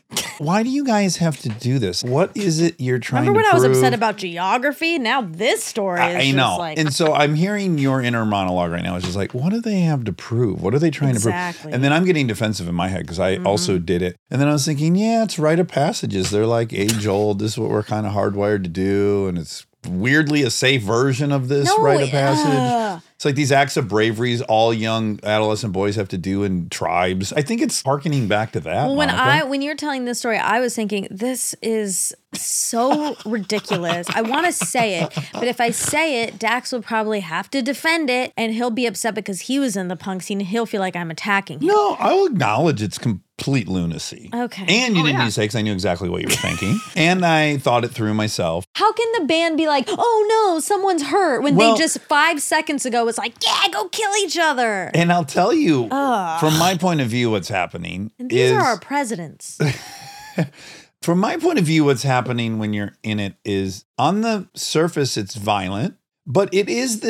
S7: Why do you guys have to do this? What is it you're trying
S2: Remember
S7: to
S2: when I was
S7: prove?
S2: upset about geography? Now this story is
S7: I, I
S2: just
S7: know.
S2: like,
S7: And so I'm hearing your inner monologue right now. It's just like, what do they have to prove? What are they trying to
S2: Exactly.
S7: prove? And then I'm getting defensive in my head because I also did it. And then I was thinking, yeah, it's rite of passages. They're like age old. This is what we're kind of hardwired to do. And it's weirdly a safe version of this
S2: No,
S7: rite of passage.
S2: uh.
S7: It's like these acts of braveries all young adolescent boys have to do in tribes. I think it's harkening back to that.
S2: well, when
S7: Monica.
S2: I when you're telling this story, I was thinking this is so ridiculous. I want to say it, but if I say it, Dax will probably have to defend it, and he'll be upset because he was in the punk scene. He'll feel like I'm attacking him.
S7: No, I will acknowledge it's complete lunacy.
S2: Okay.
S7: And you
S6: Oh,
S7: didn't
S6: yeah.
S7: need to say because I knew exactly what you were thinking. And I thought it through myself.
S2: How can the band be like, oh no, someone's hurt, when
S7: Well-
S2: they just five seconds ago was like, yeah, go kill each other?
S7: And I'll tell you,
S2: Ugh.
S7: from my point of view, what's happening
S2: And these
S7: is,
S2: are our presidents.
S7: from my point of view, what's happening when you're in it is, on the surface, it's violent, but it is this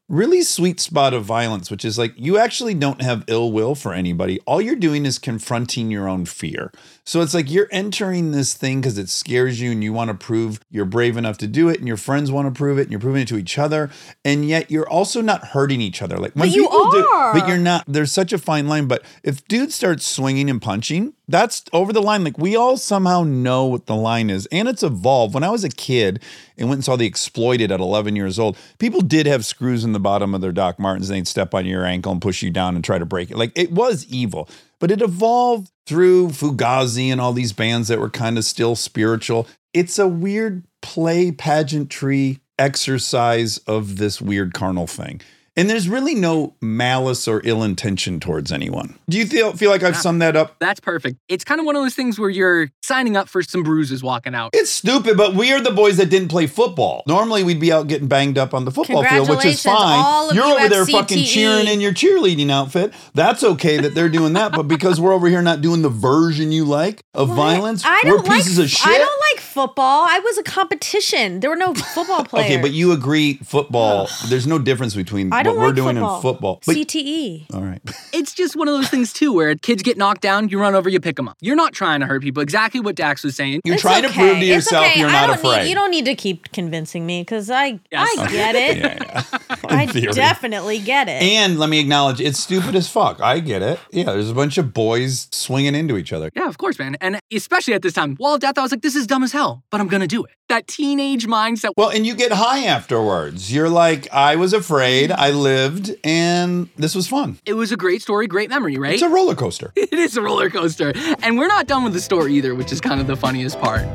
S7: really sweet spot of violence, which is like you actually don't have ill will for anybody. All you're doing is confronting your own fear. So it's like you're entering this thing because it scares you and you want to prove you're brave enough to do it and your friends want to prove it and you're proving it to each other. And yet you're also not hurting each other. Like when
S2: But you
S7: people do,
S2: are.
S7: but you're not, there's such a fine line. But if dudes start swinging and punching, that's over the line. Like we all somehow know what the line is and it's evolved. When I was a kid and went and saw The Exploited at eleven years old, people did have screws in the bottom of their Doc Martens and they'd step on your ankle and push you down and try to break it. Like it was evil, but it evolved through Fugazi and all these bands that were kind of still spiritual. It's a weird play pageantry exercise of this weird carnal thing. And there's really no malice or ill intention towards anyone. Do you feel feel like I've
S6: Yeah.
S7: summed that up?
S6: That's perfect. It's kind of one of those things where you're signing up for some bruises walking out.
S7: It's stupid, but we are the boys that didn't play football. Normally, we'd be out getting banged up on the football field, which is
S2: Congratulations, all
S7: fine.
S2: of
S7: You're
S2: you
S7: over there
S2: F C T E.
S7: fucking cheering in your cheerleading outfit. That's okay that they're doing that, but because we're over here not doing the version you like of
S2: What?
S7: violence,
S2: I
S7: we're
S2: don't like,
S7: pieces of shit.
S2: I don't like football. I was a competition. There were no football players.
S7: Okay, but you agree football, there's no difference between
S2: I
S7: what
S2: don't
S7: we're
S2: like
S7: doing
S2: football.
S7: in football. But,
S2: C T E.
S7: all right.
S6: It's just one of those things, too, where kids get knocked down, you run over, you pick them up. You're not trying to hurt people. Exactly what Dax was saying.
S7: You're
S2: It's
S7: trying to
S2: okay.
S7: prove to
S2: It's
S7: yourself
S2: okay.
S7: you're
S2: I
S7: not
S2: don't
S7: afraid.
S2: Need, you don't need to keep convincing me because I,
S6: Yes.
S2: I get it.
S7: Yeah, yeah.
S2: I
S7: In theory.
S2: definitely get it.
S7: And let me acknowledge, it's stupid as fuck. I get it. Yeah, there's a bunch of boys swinging into each other.
S6: Yeah, of course, man. And especially at this time, Wall of Death, I was like, this is dumb as hell, but I'm going to do it. That teenage mindset.
S7: Well, and you get high afterwards. You're like, I was afraid, I lived, and this was fun.
S6: It was a great story, great memory, right?
S7: It's a roller coaster.
S6: It is a roller coaster. And we're not done with the story either, which is kind of the funniest part.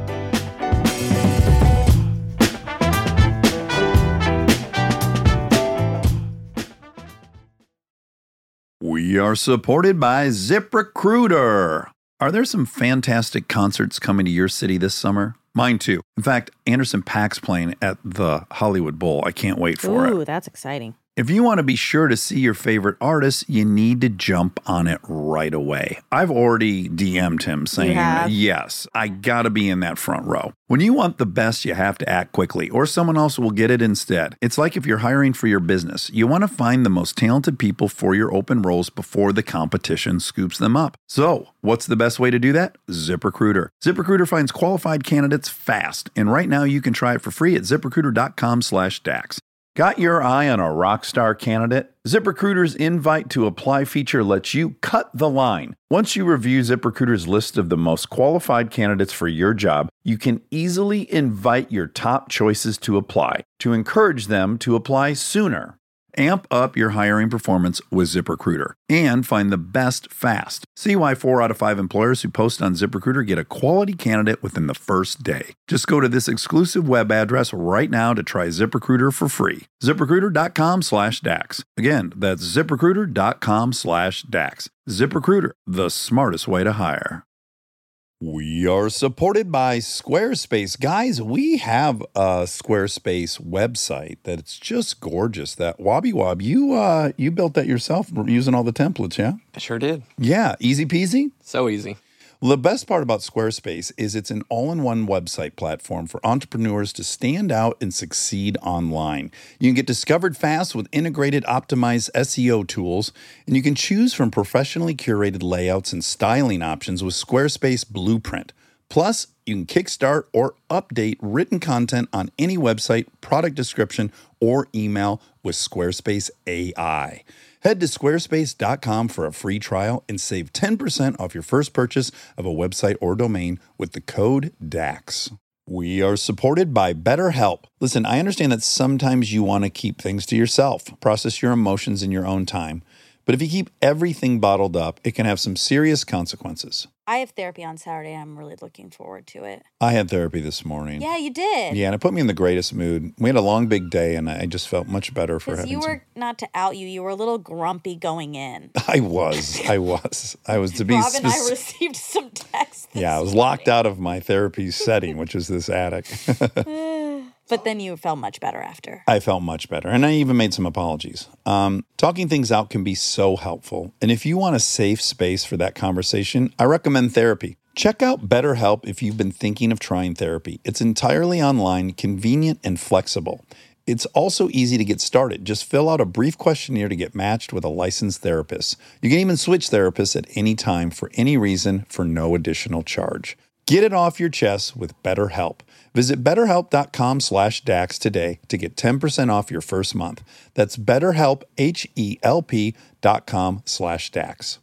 S1: We are supported by ZipRecruiter. Are there some fantastic concerts coming to your city this summer? Mine too. In fact, Anderson .Paak's playing at the Hollywood Bowl. I can't wait for it.
S2: Ooh, that's exciting.
S1: If you want to be sure to see your favorite artists, you need to jump on it right away. I've already D M'd him saying,
S2: have?
S1: yes, I gotta be in that front row. When you want the best, you have to act quickly, or someone else will get it instead. It's like if you're hiring for your business. You want to find the most talented people for your open roles before the competition scoops them up. So, what's the best way to do that? ZipRecruiter. ZipRecruiter finds qualified candidates fast, and right now you can try it for free at ZipRecruiter.com slash Dax. Got your eye on a rock star candidate? ZipRecruiter's invite to apply feature lets you cut the line. Once you review ZipRecruiter's list of the most qualified candidates for your job, you can easily invite your top choices to apply to encourage them to apply sooner. Amp up your hiring performance with ZipRecruiter and find the best fast. See why four out of five employers who post on ZipRecruiter get a quality candidate within the first day. Just go to this exclusive web address right now to try ZipRecruiter for free. ZipRecruiter.com slash Dax. Again, that's ZipRecruiter.com slash Dax. ZipRecruiter, the smartest way to hire. We are supported by Squarespace. Guys, we have a Squarespace website that's just gorgeous. That Wobby Wob, you uh, you built that yourself using all the templates, yeah?
S4: I sure did.
S1: Yeah, easy peasy.
S4: So easy.
S1: Well, the best part about Squarespace is it's an all-in-one website platform for entrepreneurs to stand out and succeed online. You can get discovered fast with integrated, optimized S E O tools, and you can choose from professionally curated layouts and styling options with Squarespace Blueprint. Plus, you can kickstart or update written content on any website, product description, or email with Squarespace A I. Head to squarespace dot com for a free trial and save ten percent off your first purchase of a website or domain with the code DAX. We are supported by BetterHelp. Listen, I understand that sometimes you want to keep things to yourself, process your emotions in your own time. But if you keep everything bottled up, it can have some serious consequences.
S2: I have therapy on Saturday. I'm really looking forward to it.
S1: I had therapy this morning.
S2: Yeah, you did.
S1: Yeah, and it put me in the greatest mood. We had a long, big day, and I just felt much better for
S2: Because
S1: having
S2: you
S1: some-
S2: were, not to out you, you were a little grumpy going in.
S1: I was. I was. I was to be
S2: Rob and I
S1: spec-
S2: received some texts. this
S1: Yeah, I was locked out of my therapy setting, which is this attic.
S2: But then you felt much better after.
S1: I felt much better, and I even made some apologies. Um, talking things out can be so helpful, and if you want a safe space for that conversation, I recommend therapy. Check out BetterHelp if you've been thinking of trying therapy. It's entirely online, convenient, and flexible. It's also easy to get started. Just fill out a brief questionnaire to get matched with a licensed therapist. You can even switch therapists at any time for any reason for no additional charge. Get it off your chest with BetterHelp. Visit betterhelp.com slash Dax today to get ten percent off your first month. That's betterhelp, H-E-L-P dot com slash Dax.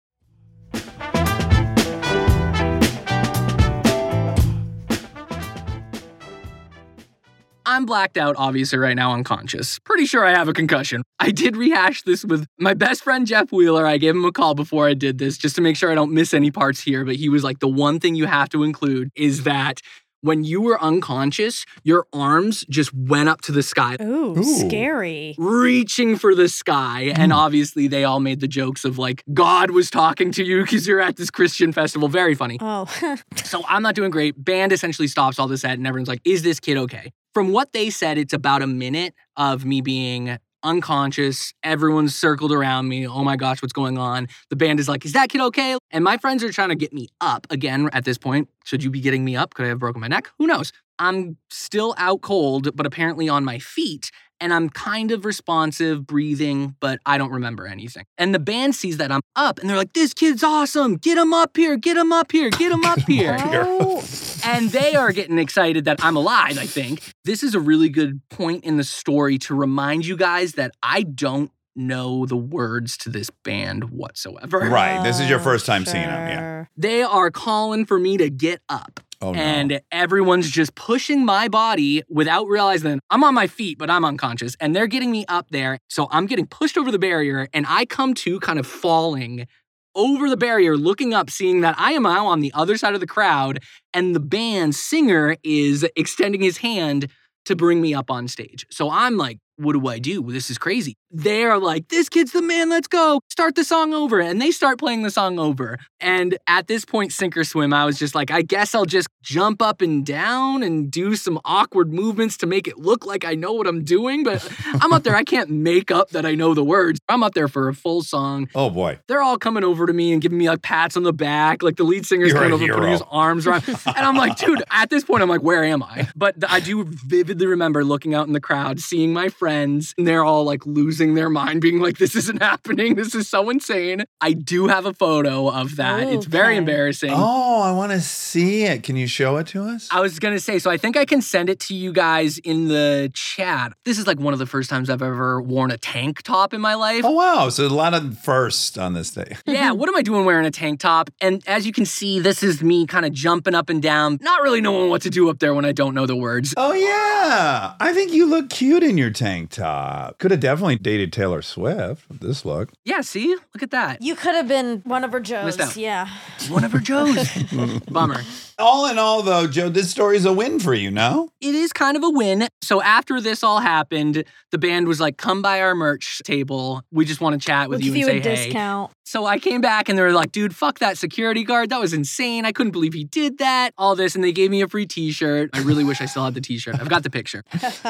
S6: I'm blacked out, obviously, right now, unconscious. Pretty sure I have a concussion. I did rehash this with my best friend, Jeff Wheeler. I gave him a call before I did this just to make sure I don't miss any parts here. But he was like, the one thing you have to include is that when you were unconscious, your arms just went up to the sky.
S2: Ooh,
S7: Ooh.
S2: scary.
S6: Reaching for the sky. Mm. And obviously, they all made the jokes of like, God was talking to you because you're at this Christian festival. Very funny.
S2: Oh.
S6: So I'm not doing great. Band essentially stops all this set, and everyone's like, is this kid okay? From what they said, it's about a minute of me being unconscious. Everyone's circled around me. Oh my gosh, what's going on? The band is like, is that kid okay? And my friends are trying to get me up again at this point. Should you be getting me up? Could I have broken my neck? Who knows? I'm still out cold, but apparently on my feet. And I'm kind of responsive, breathing, but I don't remember anything. And the band sees that I'm up, and they're like, this kid's awesome. Get him up here. Get him up here. Get him up here.
S2: Oh.
S6: And they are getting excited that I'm alive, I think. This is a really good point in the story to remind you guys that I don't know the words to this band whatsoever.
S7: Right. This is your first time
S2: Oh,
S7: seeing them, yeah.
S2: sure.
S6: They are calling for me to get up.
S7: Oh, no.
S6: And everyone's just pushing my body without realizing that I'm on my feet, but I'm unconscious. And they're getting me up there. So I'm getting pushed over the barrier, and I come to kind of falling over the barrier, looking up, seeing that I am now on the other side of the crowd, and the band singer is extending his hand to bring me up on stage. So I'm like, what do I do? This is crazy. They're like, this kid's the man, let's go. Start the song over. And they start playing the song over. And at this point, sink or swim, I was just like, I guess I'll just jump up and down and do some awkward movements to make it look like I know what I'm doing. But I'm up there, I can't make up that I know the words. I'm up there for a full song.
S7: Oh, boy.
S6: They're all coming over to me and giving me like pats on the back. Like the lead singer's
S7: You're
S6: coming
S7: a
S6: over,
S7: hero.
S6: putting his arms around. And I'm like, dude, at this point, I'm like, where am I? But I do vividly remember looking out in the crowd, seeing my friends, and they're all like losing their mind, being like, this isn't happening. This is so insane. I do have a photo of that. It's very
S2: Okay.
S6: embarrassing.
S7: Oh, I want to see it. Can you show it to us?
S6: I was going to say, so I think I can send it to you guys in the chat. This is like one of the first times I've ever worn a tank top in my life.
S7: Oh, wow. So a lot of firsts on this day.
S6: Yeah, what am I doing wearing a tank top? And as you can see, this is me kind of jumping up and down, not really knowing what to do up there when I don't know the words.
S7: Oh, yeah. I think you look cute in your tank top. Could have definitely dated Taylor Swift with this look.
S6: Yeah, see? Look at that.
S2: You could have been one of her Joes.
S6: Missed out.
S2: Yeah.
S6: One of her Joes. Bummer.
S7: All in all, though, Joe, this story's a win for you, no?
S6: It is kind of a win. So after this all happened, the band was like, come by our merch table. We just want to chat with
S2: We'll
S6: you
S2: give
S6: and
S2: you
S6: say
S2: a
S6: hey.
S2: discount.
S6: So I came back and they were like, dude, fuck that security guard. That was insane. I couldn't believe he did that. All this. And they gave me a free t-shirt. I really wish I still had the t-shirt. I've got the picture.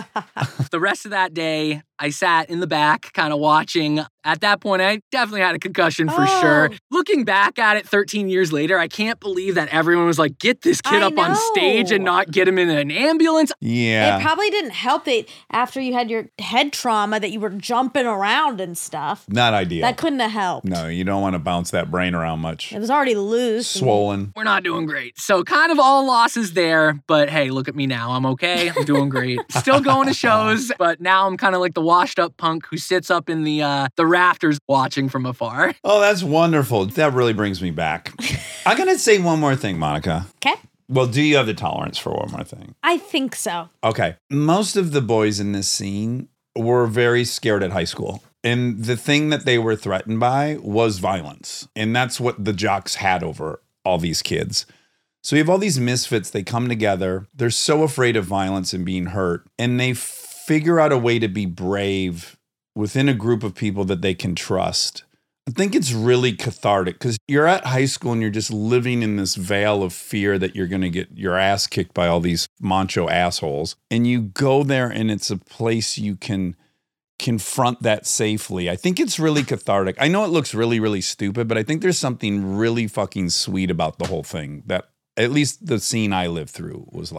S6: The rest of that day, I sat in the back kind of watching. At that point, I definitely had a concussion for
S2: Oh.
S6: sure. Looking back at it thirteen years later, I can't believe that everyone was like, get this kid
S2: I
S6: up on stage and
S2: know.
S6: not get him in an ambulance.
S7: Yeah.
S2: It probably didn't help that after you had your head trauma that you were jumping around and stuff.
S7: Not ideal.
S2: That couldn't have helped.
S7: No, you don't want to bounce that brain around much.
S2: It was already loose.
S7: Swollen.
S6: We're not doing great. So kind of all losses there, but hey, look at me now. I'm okay. I'm doing great. Still going to shows, but now I'm kind of like the washed up punk who sits up in the uh, the rafters watching from afar.
S7: Oh, that's wonderful. That really brings me back. I'm going to say one more thing, Monica.
S2: Okay.
S7: Well, do you have the tolerance for one more thing?
S2: I think so.
S7: Okay. Most of the boys in this scene were very scared at high school. And the thing that they were threatened by was violence. And that's what the jocks had over all these kids. So you have all these misfits. They come together. They're so afraid of violence and being hurt. And they figure out a way to be brave within a group of people that they can trust. I think it's really cathartic because you're at high school and you're just living in this veil of fear that you're going to get your ass kicked by all these macho assholes. And you go there and it's a place you can confront that safely. I think it's really cathartic. I know it looks really, really stupid, but I think there's something really fucking sweet about the whole thing that at least the scene I lived through was like.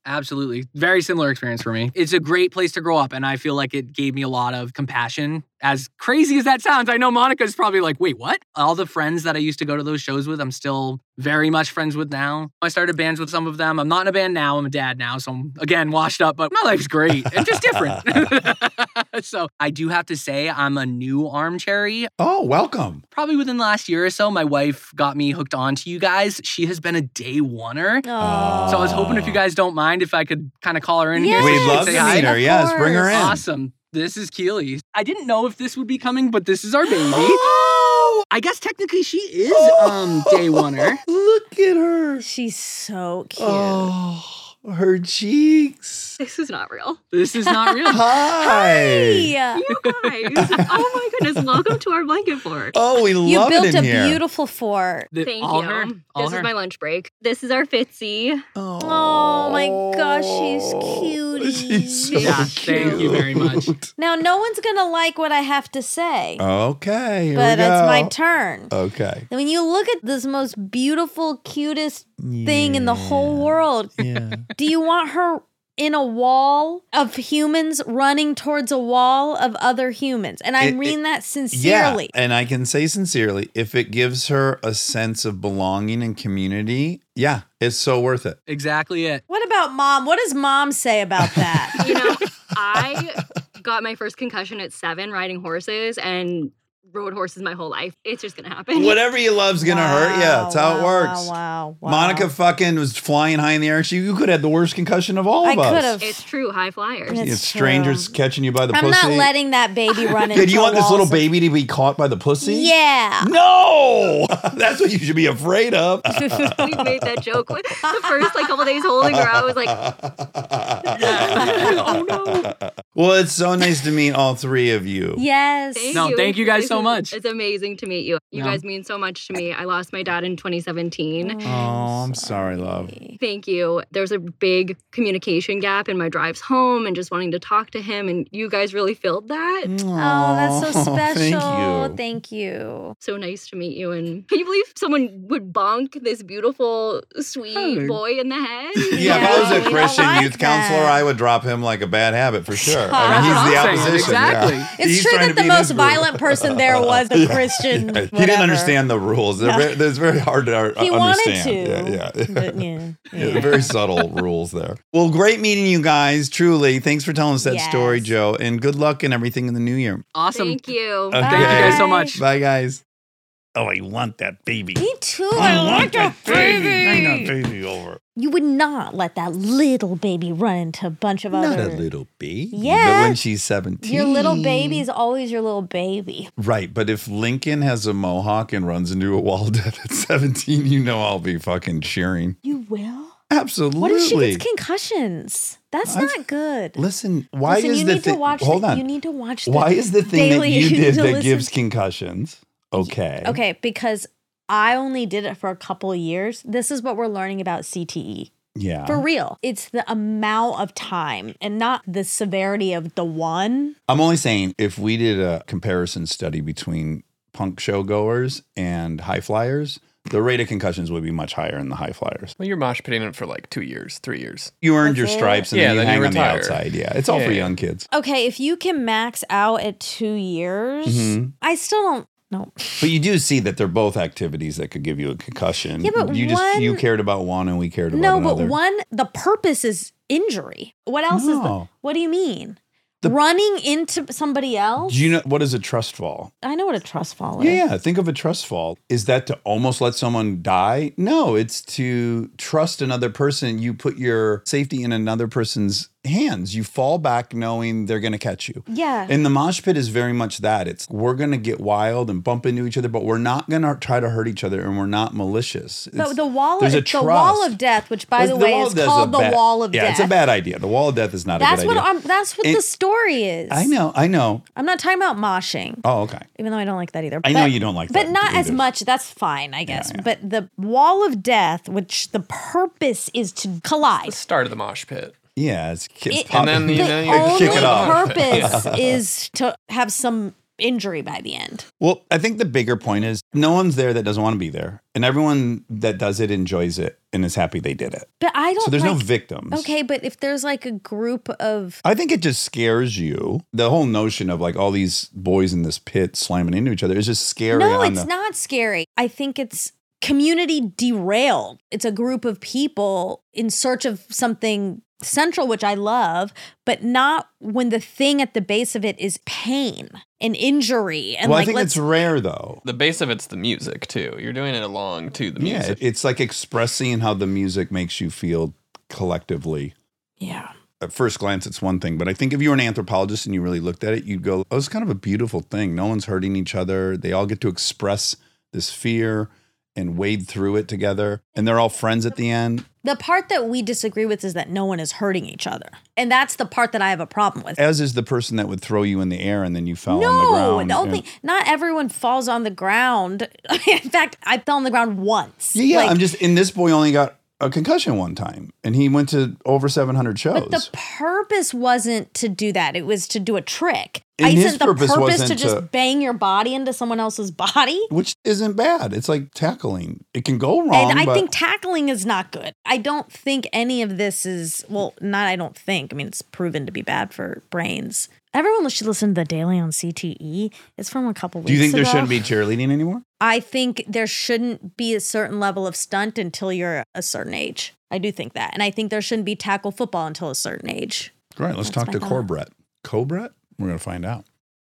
S6: Absolutely. Very similar experience for me. It's a great place to grow up, and I feel like it gave me a lot of compassion. As crazy as that sounds, I know Monica's probably like, wait, what? All the friends that I used to go to those shows with, I'm still very much friends with now. I started bands with some of them. I'm not in a band now. I'm a dad now. So I'm, again, washed up, but my life's great. It's just different. So I do have to say I'm a new Armcherry.
S7: Oh, welcome.
S6: Probably within the last year or so, my wife got me hooked on to you guys. She has been a day oneer.
S2: Oh.
S6: So I was hoping if you guys don't mind if I could kind of call her in
S2: Yes.
S6: here.
S7: We'd
S6: and
S7: love
S6: say
S7: to
S6: hi.
S7: meet her.
S2: Of
S7: Yes, bring her in.
S6: Awesome. This is Keely. I didn't know if this would be coming, but this is our baby.
S7: Oh,
S6: I guess technically she is um day oneer.
S7: Look at her.
S2: She's so cute.
S7: Oh, her cheeks.
S8: This is not real.
S6: This is not real.
S7: Hi.
S2: Yeah.
S8: You guys. Oh my goodness. Welcome to our blanket fort.
S7: Oh, we
S2: You
S7: love
S2: built
S7: it in
S2: a
S7: here.
S2: beautiful fort.
S6: The-
S8: Thank
S6: all
S8: you.
S6: Her, all
S8: this
S6: her.
S8: is my lunch break. This is our Fitzy.
S7: Oh,
S2: Oh my gosh, she's cutie.
S7: She's so
S6: Yeah, thank you very much.
S7: cute.
S2: Now, no one's going to like what I have to say,
S7: Okay, here
S2: but
S7: we
S2: it's
S7: go.
S2: my turn.
S7: Okay.
S2: And when you look at this most beautiful, cutest thing in the whole world,
S7: Yeah.
S2: do you want her in a wall of humans running towards a wall of other humans? And I
S7: It-
S2: mean
S7: it-
S2: that sincerely.
S7: Yeah, and I can say sincerely, if it gives her a sense of belonging and community, yeah, it's so worth it.
S6: Exactly it.
S2: What about mom? What does mom say about that?
S8: You know, I got my first concussion at seven riding horses and rode horses my whole life. It's just going to happen.
S7: Whatever you love's gonna hurt you. That's how
S2: wow,
S7: it works.
S2: Wow, wow, wow.
S7: Monica fucking was flying high in the air. She, you could have the worst concussion of all
S2: I
S7: of us.
S2: could have.
S8: It's true. High flyers.
S2: It's
S7: It's strangers
S2: true.
S7: catching you by the
S2: I'm
S7: pussy.
S2: not letting that baby run into
S7: Did you want this
S2: walls
S7: little
S2: of-
S7: baby to be caught by the pussy?
S2: Yeah.
S7: No! That's what you should be afraid of.
S8: We made that joke with the first like couple days holding her. I was like, oh no.
S7: Well, it's so nice to meet all three of you.
S2: Yes.
S8: Thank
S6: No,
S8: you.
S6: thank you guys
S8: This
S6: so
S8: is-
S6: much.
S8: It's amazing to meet you. You
S6: No.
S8: guys mean so much to me. I lost my dad in twenty seventeen.
S7: Oh, I'm sorry, love.
S8: Thank you. There's a big communication gap in my drives home and just wanting to talk to him, and you guys really filled that.
S2: Oh, that's so special.
S7: Thank you.
S2: Thank you.
S8: So nice to meet you. And can you believe someone would bonk this beautiful, sweet
S6: Hey.
S8: boy in the head?
S7: Yeah, if I was
S2: Yeah,
S7: a
S2: we don't
S7: Christian
S2: like
S7: youth counselor,
S2: that.
S7: I would drop him like a bad habit for sure. I
S6: That's
S7: mean,
S6: what
S7: he's the
S6: I'm saying,
S7: opposition.
S6: exactly.
S7: Yeah.
S2: It's
S7: He's
S2: true
S7: trying
S2: that
S7: to
S2: the
S7: be in
S2: most
S7: his group.
S2: violent person there was the Christian.
S7: He didn't
S2: whatever.
S7: understand the rules. They're
S2: No.
S7: very, it's very hard to uh,
S2: He wanted
S7: understand.
S2: to.
S7: Yeah, yeah.
S2: But yeah.
S7: Yeah,
S2: yeah.
S7: very subtle rules there. Well, great meeting you guys, truly. Thanks for telling us that
S2: Yes.
S7: story, Joe. And good luck and everything in the new year.
S6: Awesome.
S8: Thank you.
S7: Okay.
S6: Thank you guys so
S2: Bye.
S6: much.
S7: Bye, guys. Oh, I want that baby.
S2: Me too. I like that baby.
S7: Bring that baby over.
S2: You would not let that little baby run into a bunch of
S7: Not
S2: other.
S7: a little baby.
S2: Yeah.
S7: But when she's seventeen.
S2: Your little baby is always your little baby.
S7: Right. But if Lincoln has a mohawk and runs into a wall of death at seventeen, you know I'll be fucking cheering.
S2: You will?
S7: Absolutely.
S2: What if she gets concussions? That's
S7: I've-
S2: not good.
S7: Listen, why
S2: Listen,
S7: is
S2: you
S7: the
S2: need to
S7: thing?
S2: watch.
S7: Hold
S2: the,
S7: on.
S2: You need to watch. The
S7: Why is the thing that
S2: daily.
S7: you
S2: need
S7: did
S2: to
S7: that
S2: listen-
S7: gives concussions? Okay.
S2: Okay, because I only did it for a couple of years. This is what we're learning about C T E.
S7: Yeah.
S2: For real. It's the amount of time and not the severity of the one.
S7: I'm only saying if we did a comparison study between punk show goers and high flyers, the rate of concussions would be much higher in the high flyers.
S4: Well, you're mosh pitting it for like two years, three years.
S7: You earned
S2: That's
S7: your
S2: it?
S7: stripes and
S4: Yeah,
S7: then you
S4: then you
S7: hang on the
S4: retire.
S7: outside. Yeah. It's all
S4: Yeah,
S7: for
S4: yeah.
S7: young kids.
S2: Okay, if you can max out at two years,
S7: Mhm.
S2: I still don't know.
S7: But you do see that they're both activities that could give you a concussion.
S2: Yeah, but
S7: you just
S2: one-
S7: you cared about one and we cared about
S2: No,
S7: another.
S2: but one, the purpose is injury. What else is the,
S7: No.
S2: what do you mean?
S7: The-
S2: Running into somebody else?
S7: Do you know what is a trust fall?
S2: I know what a trust fall is.
S7: Yeah, yeah. Think of a trust fall. Is that to almost let someone die? No, it's to trust another person. You put your safety in another person's hands. You fall back knowing they're going to catch you.
S2: Yeah.
S7: And the mosh pit is very much that. It's we're going to get wild and bump into each other, but we're not going to try to hurt each other, and we're not malicious.
S2: The,
S7: It's-
S2: the wall,
S7: there's a
S2: the wall
S7: trust.
S2: of death, which by the, way
S7: wall
S2: is
S7: of death
S2: called
S7: a
S2: the
S7: bad-
S2: wall of
S7: yeah,
S2: death.
S7: it's a bad idea. The wall of death is not
S2: That's
S7: a good
S2: what
S7: idea.
S2: I'm. That's what
S7: And-
S2: the story is.
S7: I know, I know.
S2: I'm not talking about moshing,
S7: Oh, okay.
S2: even though I don't like that either.
S7: I know you don't like
S2: but
S7: that
S2: not as
S7: either.
S2: much. That's fine, I guess.
S7: yeah.
S2: But the wall of death, which the purpose is to collide.
S4: The start of the mosh pit.
S7: Yeah, it's, it's
S2: It-
S7: pop-
S4: And then, you
S2: the
S4: know, you
S2: only
S7: kick it off.
S2: purpose is to have some injury by the end.
S7: Well, I think the bigger point is no one's there that doesn't want to be there. And everyone that does it enjoys it and is happy they did it.
S2: But I don't
S7: So there's
S2: like,
S7: no victims.
S2: Okay, but if there's like a group of
S7: I think it just scares you. The whole notion of like all these boys in this pit slamming into each other is just scary.
S2: No,
S7: on
S2: it's
S7: the,
S2: not scary. I think it's community derailed. It's a group of people in search of something central, which I love, but not when the thing at the base of it is pain and injury. And
S7: well,
S2: like,
S7: I think
S2: let's,
S7: it's rare though.
S4: The base of it's the music too. You're doing it along to the
S7: Yeah,
S4: music.
S7: it- it's like expressing how the music makes you feel collectively.
S2: yeah.
S7: At first glance, it's one thing, but I think if you were an anthropologist and you really looked at it, you'd go, oh, it's kind of a beautiful thing. No one's hurting each other. They all get to express this fear and wade through it together. And they're all friends at the end.
S2: The part that we disagree with is that no one is hurting each other. And that's the part that I have a problem with.
S7: As is the person that would throw you in the air and then you fell
S2: no,
S7: on the ground.
S2: the only
S7: And-
S2: not everyone falls on the ground. In fact, I fell on the ground once.
S7: yeah, yeah.
S2: Like,
S7: I'm just, and this boy only got a concussion one time and he went to over seven hundred shows.
S2: But the purpose wasn't to do that. It was to do a trick.
S7: And
S2: I
S7: his
S2: said the
S7: purpose
S2: purpose
S7: wasn't
S2: to just
S7: to-
S2: bang your body into someone else's body.
S7: which isn't bad. It's like tackling. It can go wrong.
S2: And I
S7: but
S2: think tackling is not good. I don't think any of this is, well, not I don't think. I mean, it's proven to be bad for brains. Everyone should listen to The Daily on C T E. It's from a couple weeks
S7: do you think there
S2: ago.
S7: shouldn't be cheerleading anymore?
S2: I think there shouldn't be a certain level of stunt until you're a certain age. I do think that. And I think there shouldn't be tackle football until a certain age.
S7: All right, let's
S2: That's
S7: talk to
S2: my thought.
S7: Corbret. Corbret? We're going to find out.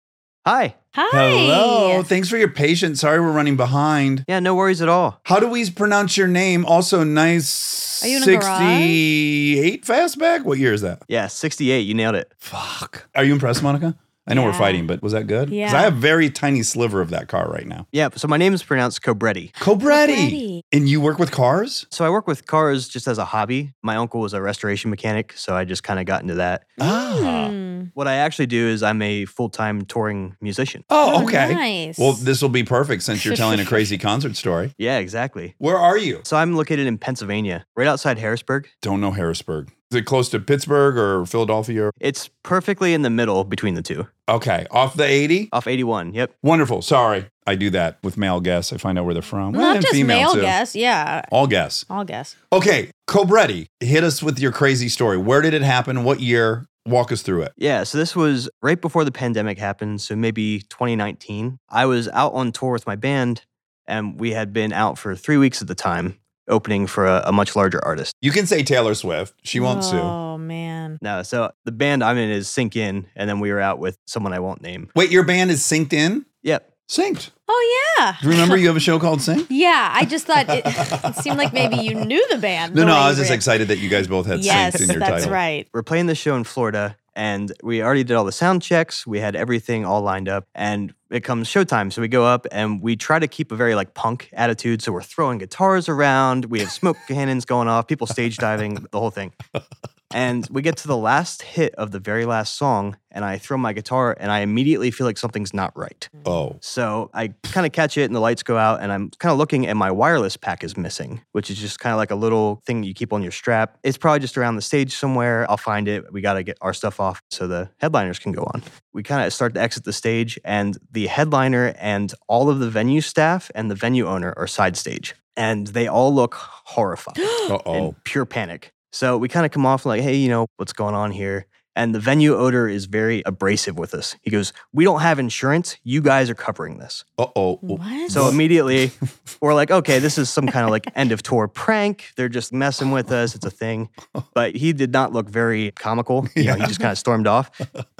S9: Hi.
S2: Hi.
S7: Hello. Thanks for your patience. Sorry we're running behind.
S9: Yeah, no worries at all.
S7: How do we pronounce your name? Also, nice
S2: Are you in a garage?
S7: sixty-eight fastback? What year is that?
S9: Yeah, sixty-eight. You nailed it.
S7: Fuck. Are you impressed, Monica? I know we're
S2: Yeah.
S7: fighting, but was that good? Because
S2: Yeah.
S7: I have a very tiny sliver of that car right now.
S9: Yeah, so my name is pronounced Cobretti.
S7: Cobretti.
S2: Cobretti.
S7: And you work with cars?
S9: So I work with cars just as a hobby. My uncle was a restoration mechanic, so I just kind of got into that.
S7: Ah.
S2: Hmm.
S9: What I actually do is I'm a full-time touring musician.
S7: Oh,
S2: Oh,
S7: okay.
S2: nice.
S7: Well, this will be perfect since you're telling a crazy concert story.
S9: Yeah, exactly.
S7: Where are you?
S9: So I'm located in Pennsylvania, right outside Harrisburg.
S7: Don't know Harrisburg. Is it close to Pittsburgh or Philadelphia? Or-
S9: It's perfectly in the middle between the two.
S7: Okay. Off the eighty?
S9: Off eighty-one. Yep.
S7: Wonderful. Sorry. I do that with male guests. I find out where they're from. Well,
S2: Not
S7: and
S2: just
S7: female
S2: male
S7: too.
S2: guess. Yeah.
S7: All guests.
S2: I'll guess.
S7: Okay. Cobretti, hit us with your crazy story. Where did it happen? What year? Walk us through it.
S9: Yeah, so this was right before the pandemic happened, so maybe twenty nineteen. I was out on tour with my band, and we had been out for three weeks at the time, opening for a, a much larger artist.
S7: You can say Taylor Swift. She won't sue.
S2: Oh, man.
S9: No, so the band I'm in is Sink In, and then we were out with someone I won't name.
S7: Wait, your band is synced in?
S9: Yep.
S7: Synced.
S2: Oh, yeah.
S7: Do you remember you have a show called Sync?
S2: Yeah, I just thought it, it seemed like maybe you knew the band.
S7: No,
S2: the
S7: no,
S2: way
S7: I
S2: you
S7: was just
S2: read.
S7: excited that you guys both had
S2: Yes,
S7: synced in your
S2: that's
S7: title.
S2: right.
S9: We're playing this show in Florida, and we already did all the sound checks. We had everything all lined up, and it comes showtime. So we go up, and we try to keep a very like punk attitude. So we're throwing guitars around. We have smoke cannons going off, people stage diving, the whole thing. And we get to the last hit of the very last song, and I throw my guitar, and I immediately feel like something's not right.
S7: Oh.
S9: So I kind of catch it, and the lights go out, and I'm kind of looking, and my wireless pack is missing, which is just kind of like a little thing you keep on your strap. It's probably just around the stage somewhere. I'll find it. We got to get our stuff off so the headliners can go on. We kind of start to exit the stage, and the headliner and all of the venue staff and the venue owner are side stage, and they all look horrified
S7: Uh-oh.
S9: and pure panic. So we kind of come off like, hey, you know, what's going on here? And the venue owner is very abrasive with us. He goes, we don't have insurance. You guys are covering this.
S7: Uh-oh.
S2: What?
S9: So immediately we're like, okay, this is some kind of like end of tour prank. They're just messing with us. It's a thing. But he did not look very comical. You know, he just kind of stormed off.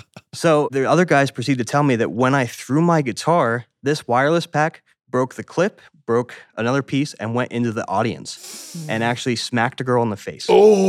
S9: So the other guys proceed to tell me that when I threw my guitar, this wireless pack broke the clip, broke another piece, and went into the audience and actually smacked a girl in the face.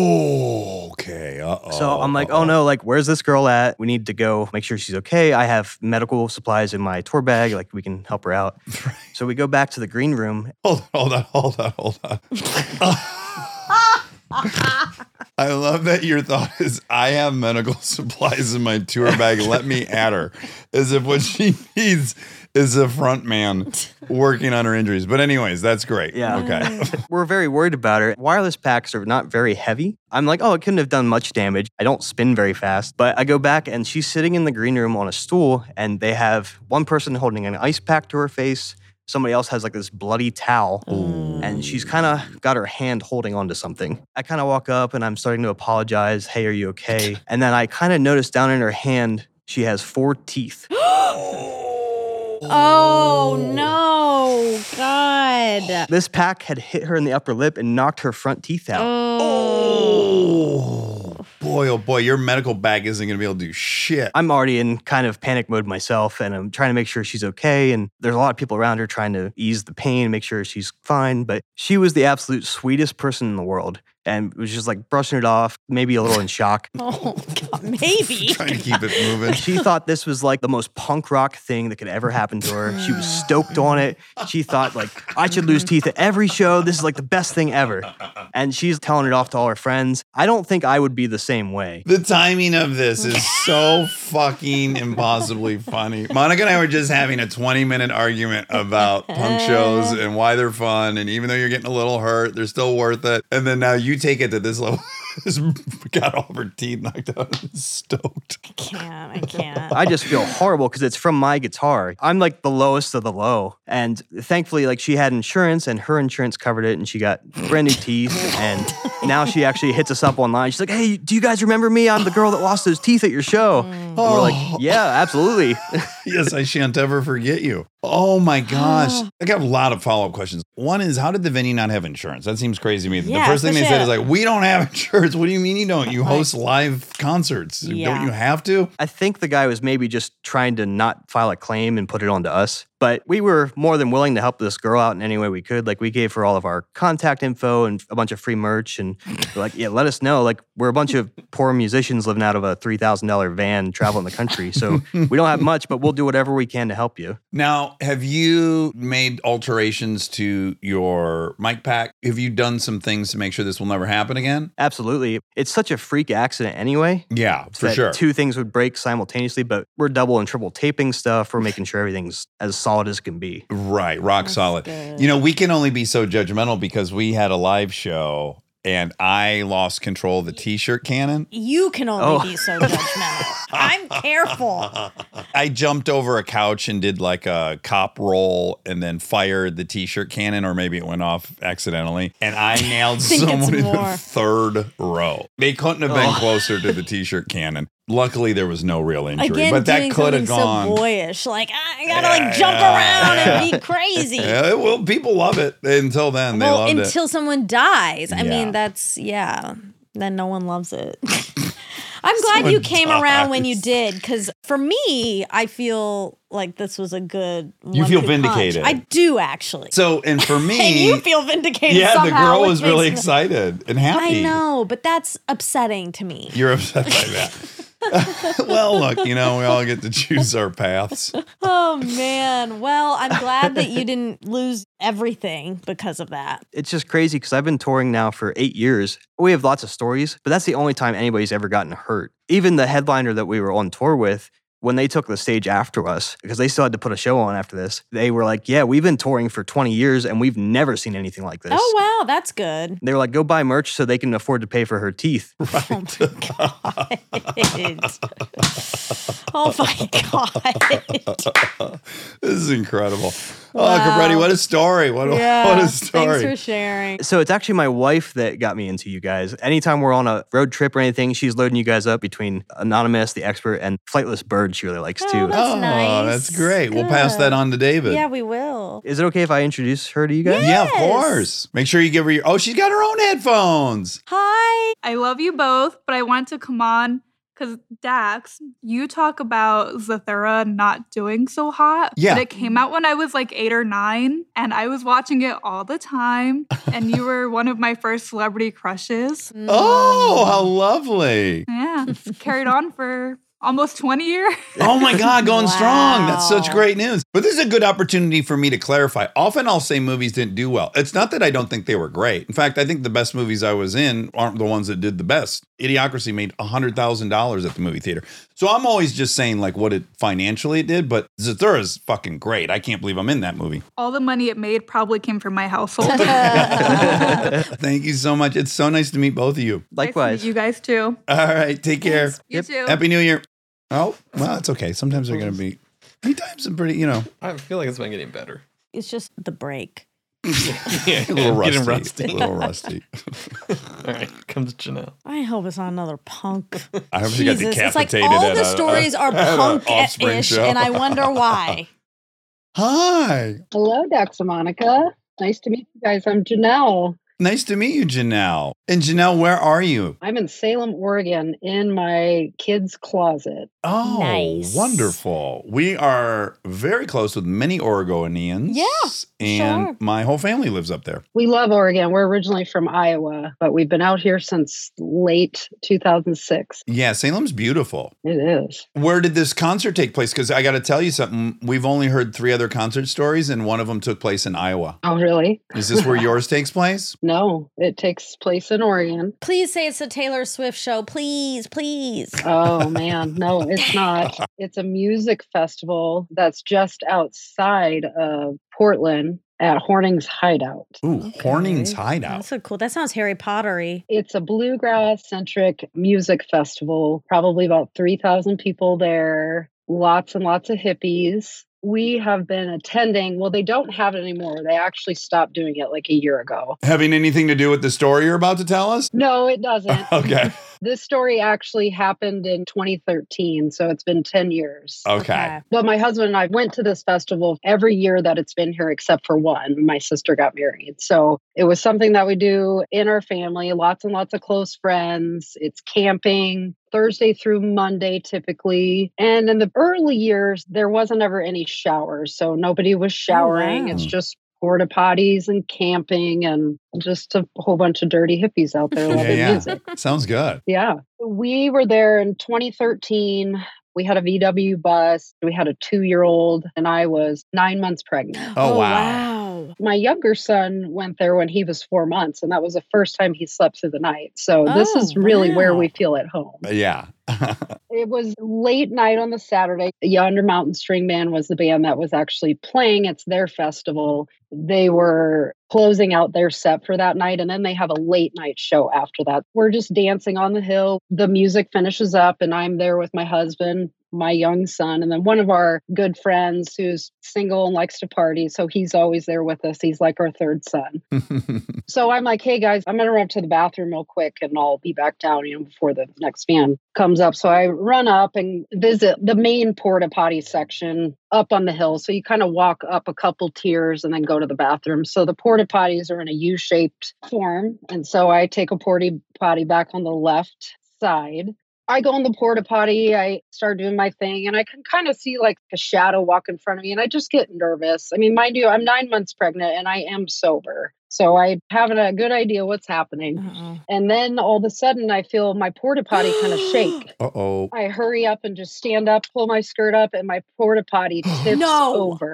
S7: Oh, okay. Uh-oh.
S9: So I'm like, oh no, like, where's this girl at? We need to go make sure she's okay. I have medical supplies in my tour bag. Like, we can help her out. So we go back to the green room.
S7: Hold on, hold on, hold on, hold on. I love that your thought is, I have medical supplies in my tour bag. Let me add her. As if what she needs is a front man working on her injuries. But anyways, that's great.
S9: Yeah.
S7: Okay.
S9: We're very worried about her. Wireless packs are not very heavy. I'm like, oh, it couldn't have done much damage. I don't spin very fast. But I go back and she's sitting in the green room on a stool and they have one person holding an ice pack to her face. Somebody else has like this bloody towel.
S2: Ooh.
S9: And she's kind of got her hand holding onto something. I kind of walk up and I'm starting to apologize. Hey, are you okay? And then I kind of notice down in her hand, she has four teeth.
S2: Oh, no. God.
S9: This pack had hit her in the upper lip and knocked her front teeth out.
S7: Oh, boy, oh boy, your medical bag isn't going to be able to do shit.
S9: I'm already in kind of panic mode myself, and I'm trying to make sure she's okay. And there's a lot of people around her trying to ease the pain, make sure she's fine. But she was the absolute sweetest person in the world. And was just like brushing it off, maybe a little in shock.
S2: Oh, God, maybe.
S7: Trying to keep it moving.
S9: She thought this was like the most punk rock thing that could ever happen to her. She was stoked on it. She thought like, I should lose teeth at every show. This is like the best thing ever. And she's telling it off to all her friends. I don't think I would be the same way.
S7: The timing of this is so fucking impossibly funny. Monica and I were just having a twenty minute argument about punk shows and why they're fun. And even though you're getting a little hurt, they're still worth it. And then now you take it to this level. Got all of her teeth knocked out and stoked.
S2: I can't. I can't.
S9: I just feel horrible because it's from my guitar. I'm like the lowest of the low. And thankfully, like she had insurance and her insurance covered it and she got brand new teeth. And now she actually hits us up online. She's like, hey, do you guys remember me? I'm the girl that lost those teeth at your show. Mm. And we're like, yeah, absolutely.
S7: Yes, I shan't ever forget you. Oh my gosh. I got a lot of follow-up questions. One is, how did the venue not have insurance? That seems crazy to me.
S2: Yeah,
S7: the first thing they
S2: shit.
S7: said is like, we don't have insurance. What do you mean you don't? You host live concerts.
S2: Yeah.
S7: Don't you have to?
S9: I think the guy was maybe just trying to not file a claim and put it onto us. But we were more than willing to help this girl out in any way we could. Like, we gave her all of our contact info and a bunch of free merch. And we're like, yeah, let us know. Like, we're a bunch of poor musicians living out of a three thousand dollars van traveling the country. So we don't have much, but we'll do whatever we can to help you.
S7: Now, have you made alterations to your mic pack? Have you done some things to make sure this will never happen again?
S9: Absolutely. It's such a freak accident anyway.
S7: Yeah, for
S9: that
S7: sure.
S9: Two things would break simultaneously, but we're double and triple taping stuff. We're making sure everything's as solid as can be.
S7: Right, rock
S2: That's
S7: solid.
S2: good.
S7: You know, we can only be so judgmental because we had a live show and I lost control of the t-shirt cannon.
S2: You can only
S9: Oh.
S2: be so judgmental. I'm careful.
S7: I jumped over a couch and did like a cop roll and then fired the t-shirt cannon, or maybe it went off accidentally. And I nailed
S2: think it's
S7: someone in the
S2: more.
S7: third row. They couldn't have been
S9: Oh.
S7: closer to the t-shirt cannon. Luckily, there was no real injury,
S2: Again,
S7: but that
S2: doing
S7: could have
S2: something
S7: gone.
S2: so boyish. Like, I gotta like
S7: Yeah,
S2: jump
S7: yeah,
S2: around
S7: yeah.
S2: and be crazy.
S7: Yeah, well, people love it. Until then, they
S2: well,
S7: loved it.
S2: until someone dies. I
S7: Yeah.
S2: mean, that's, yeah. Then no one loves it. I'm glad
S7: Someone
S2: you came around when you
S7: dies.
S2: did, because for me, I feel like this was a good.
S7: You feel
S2: one-two punch.
S7: vindicated.
S2: I do actually.
S7: So, and for me,
S2: and you feel vindicated.
S7: yeah, the
S2: somehow,
S7: girl
S2: which
S7: was really
S2: makes me-
S7: excited and happy.
S2: I know, but that's upsetting to me.
S7: You're upset by that. Well, look, you know, we all get to choose our paths.
S2: Oh man. Well, I'm glad that you didn't lose everything because of that.
S9: It's just crazy because I've been touring now for eight years. We have lots of stories, but that's the only time anybody's ever gotten hurt. Even the headliner that we were on tour with, when they took the stage after us, because they still had to put a show on after this, they were like, yeah, we've been touring for twenty years and we've never seen anything like this.
S2: Oh wow, that's good.
S9: They were like, go buy merch so they can afford to pay for her teeth.
S2: Oh my god. Oh my god.
S7: This is incredible. Oh,
S2: Wow.
S7: Capretti, what a story. What a,
S2: Yeah.
S7: what a
S2: Thanks
S7: story.
S2: for sharing.
S9: So it's actually my wife that got me into you guys. Anytime we're on a road trip or anything, she's loading you guys up between Anonymous, The Expert, and Flightless Bird she really likes
S2: Oh,
S9: too.
S2: that's
S7: oh,
S2: nice.
S7: that's great. We'll pass that
S2: Good.
S7: on to David.
S2: Yeah, we will.
S9: Is it okay if I introduce her to you guys?
S7: Yeah, of
S2: Yes.
S7: course. Make sure you give her your. Oh, she's got her own headphones.
S2: Hi.
S10: I love you both, but I want to come on because Dax, you talk about Zathura not doing so hot.
S7: Yeah.
S10: But it came out when I was like eight or nine, and I was watching it all the time. And you were one of my first celebrity crushes.
S7: Oh, how lovely.
S10: Yeah, it's carried on for almost twenty years.
S7: Oh my God, going
S2: Wow.
S7: strong. That's such great news. But this is a good opportunity for me to clarify. Often I'll say movies didn't do well. It's not that I don't think they were great. In fact, I think the best movies I was in aren't the ones that did the best. Idiocracy made one hundred thousand dollars at the movie theater. So I'm always just saying like what it financially it did, but Zathura is fucking great. I can't believe I'm in that movie.
S10: All the money it made probably came from my household.
S7: Thank you so much. It's so nice to meet both of you.
S9: Likewise.
S10: You guys too.
S7: All right, take care.
S10: You
S9: Yep.
S10: too.
S7: Happy New Year. Oh, well, it's okay. Sometimes they're going to be, many times I'm pretty, you know,
S4: I feel like it's been getting better.
S2: It's just the break.
S4: Yeah,
S7: a little rusty.
S4: getting rusty.
S7: A little rusty.
S4: All right, comes Janelle.
S2: I hope it's not another punk.
S7: I hope she got
S2: Jesus, it's like
S7: decapitated
S2: all
S7: at
S2: the
S7: a-
S2: stories are
S7: at a Offspring
S2: punk-ish,
S7: show.
S2: and I wonder why.
S7: Hi.
S11: Hello, Dax and Monica. Nice to meet you guys. I'm Janelle.
S7: Nice to meet you, Janelle. And Janelle, where are you?
S11: I'm in Salem, Oregon, in my kid's closet.
S7: Oh,
S2: Nice.
S7: wonderful. We are very close with many Oregonians.
S2: Yeah,
S7: And
S2: sure.
S7: my whole family lives up there.
S11: We love Oregon. We're originally from Iowa, but we've been out here since late two thousand six.
S7: Yeah, Salem's beautiful.
S11: It is.
S7: Where did this concert take place? Because I got to tell you something. We've only heard three other concert stories, and one of them took place in Iowa.
S11: Oh, really?
S7: Is this where yours takes place?
S11: No, it takes place in Oregon.
S2: Please say it's a Taylor Swift show. Please, please.
S11: Oh, man. No, it's not. It's a music festival that's just outside of Portland at Horning's Hideout.
S7: Ooh, Horning's Hideout.
S2: That's so cool. That sounds Harry Potter-y.
S11: It's a bluegrass-centric music festival, probably about three thousand people there, lots and lots of hippies. We have been attending, well, they don't have it anymore. They actually stopped doing it like a year ago.
S7: Having anything to do with the story you're about to tell us?
S11: No, it doesn't.
S7: Okay.
S11: This story actually happened in twenty thirteen, so it's been ten years.
S7: Okay.
S11: But my husband and I went to this festival every year that it's been here, except for one. My sister got married. So it was something that we do in our family, lots and lots of close friends. It's camping. Thursday through Monday, typically. And in the early years, there wasn't ever any showers. So nobody was showering.
S2: wow.
S11: It's just porta potties and camping and just a whole bunch of dirty hippies out there
S7: Yeah,
S11: loving
S7: yeah.
S11: music.
S7: Sounds good.
S11: Yeah. We were there in twenty thirteen. We had a V W bus. We had a two-year-old, and I was nine months pregnant.
S7: Oh, wow.
S2: wow.
S11: My younger son went there when he was four months, and that was the first time he slept through the night. So this
S2: Oh,
S11: is really where
S2: wow.
S11: we feel at home.
S7: Yeah.
S11: It was late night on the Saturday. Yonder Mountain String Band was the band that was actually playing. It's their festival. They were closing out their set for that night, and then they have a late night show after that. We're just dancing on the hill. The music finishes up, and I'm there with my husband, my young son, and then one of our good friends who's single and likes to party. So he's always there with us. He's like our third son. So I'm like, hey guys, I'm going to run up to the bathroom real quick and I'll be back down, you know, before the next band comes up. So I run up and visit the main porta potty section up on the hill. So you kind of walk up a couple tiers and then go to the bathroom. So the porta potties are in a U-shaped form. And so I take a porta potty back on the left side. I go in the porta potty, I start doing my thing, and I can kind of see like a shadow walk in front of me, and I just get nervous. I mean, mind you, I'm nine months pregnant and I am sober. So I have a good idea what's happening.
S2: Uh-uh.
S11: And then all of a sudden I feel my porta potty kind of shake.
S7: Uh-oh.
S11: I hurry up and just stand up, pull my skirt up, and my porta potty tips
S2: No.
S11: over.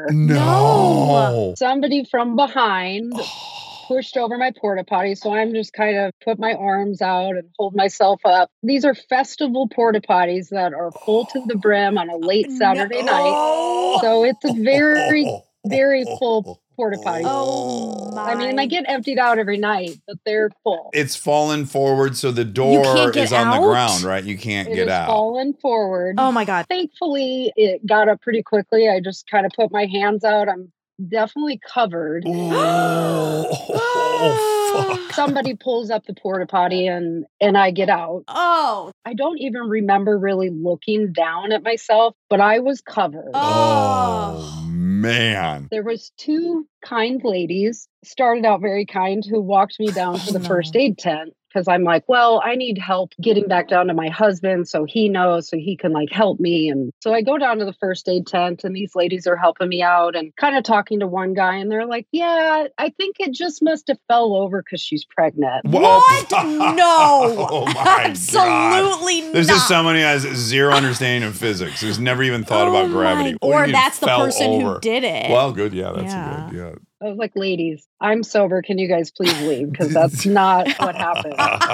S7: No.
S11: Somebody from behind pushed over my porta potty. So I'm just kind of put my arms out and hold myself up. These are festival porta potties that are full to the brim on a late Saturday night. So it's a very, very full porta potty.
S2: Oh my.
S11: I mean, they get emptied out every night, but they're full.
S7: It's fallen forward, so the
S2: can't
S7: door
S2: get
S7: is on
S2: out?
S7: the ground, right? You can't
S11: It
S7: get
S11: is
S7: out.
S11: fallen forward.
S2: Oh my God.
S11: Thankfully, it got up pretty quickly. I just kind of put my hands out. I'm definitely covered.
S7: Oh, fuck.
S11: Somebody pulls up the porta potty and and I get out.
S2: Oh.
S11: I don't even remember really looking down at myself, but I was covered.
S7: Oh, man.
S11: There was two kind ladies, started out very kind, who walked me down to the
S2: Oh, no.
S11: first aid tent. because I'm like, well, I need help getting back down to my husband so he knows, so he can like help me. And so I go down to the first aid tent and these ladies are helping me out and kind of talking to one guy. And they're like, yeah, I think it just must have fell over because she's pregnant.
S2: What? No.
S7: Oh my
S2: Absolutely
S7: God. This
S2: not.
S7: is someone who has zero understanding of physics, who's never even thought
S2: Oh
S7: about gravity.
S2: my-
S7: What do you
S2: or
S7: mean
S2: that's the
S7: fell
S2: person who
S7: over?
S2: did it.
S7: Well, good. Yeah, that's
S2: Yeah.
S7: good. Yeah.
S11: I was like, ladies, I'm sober. Can you guys please leave? Because that's not what happened.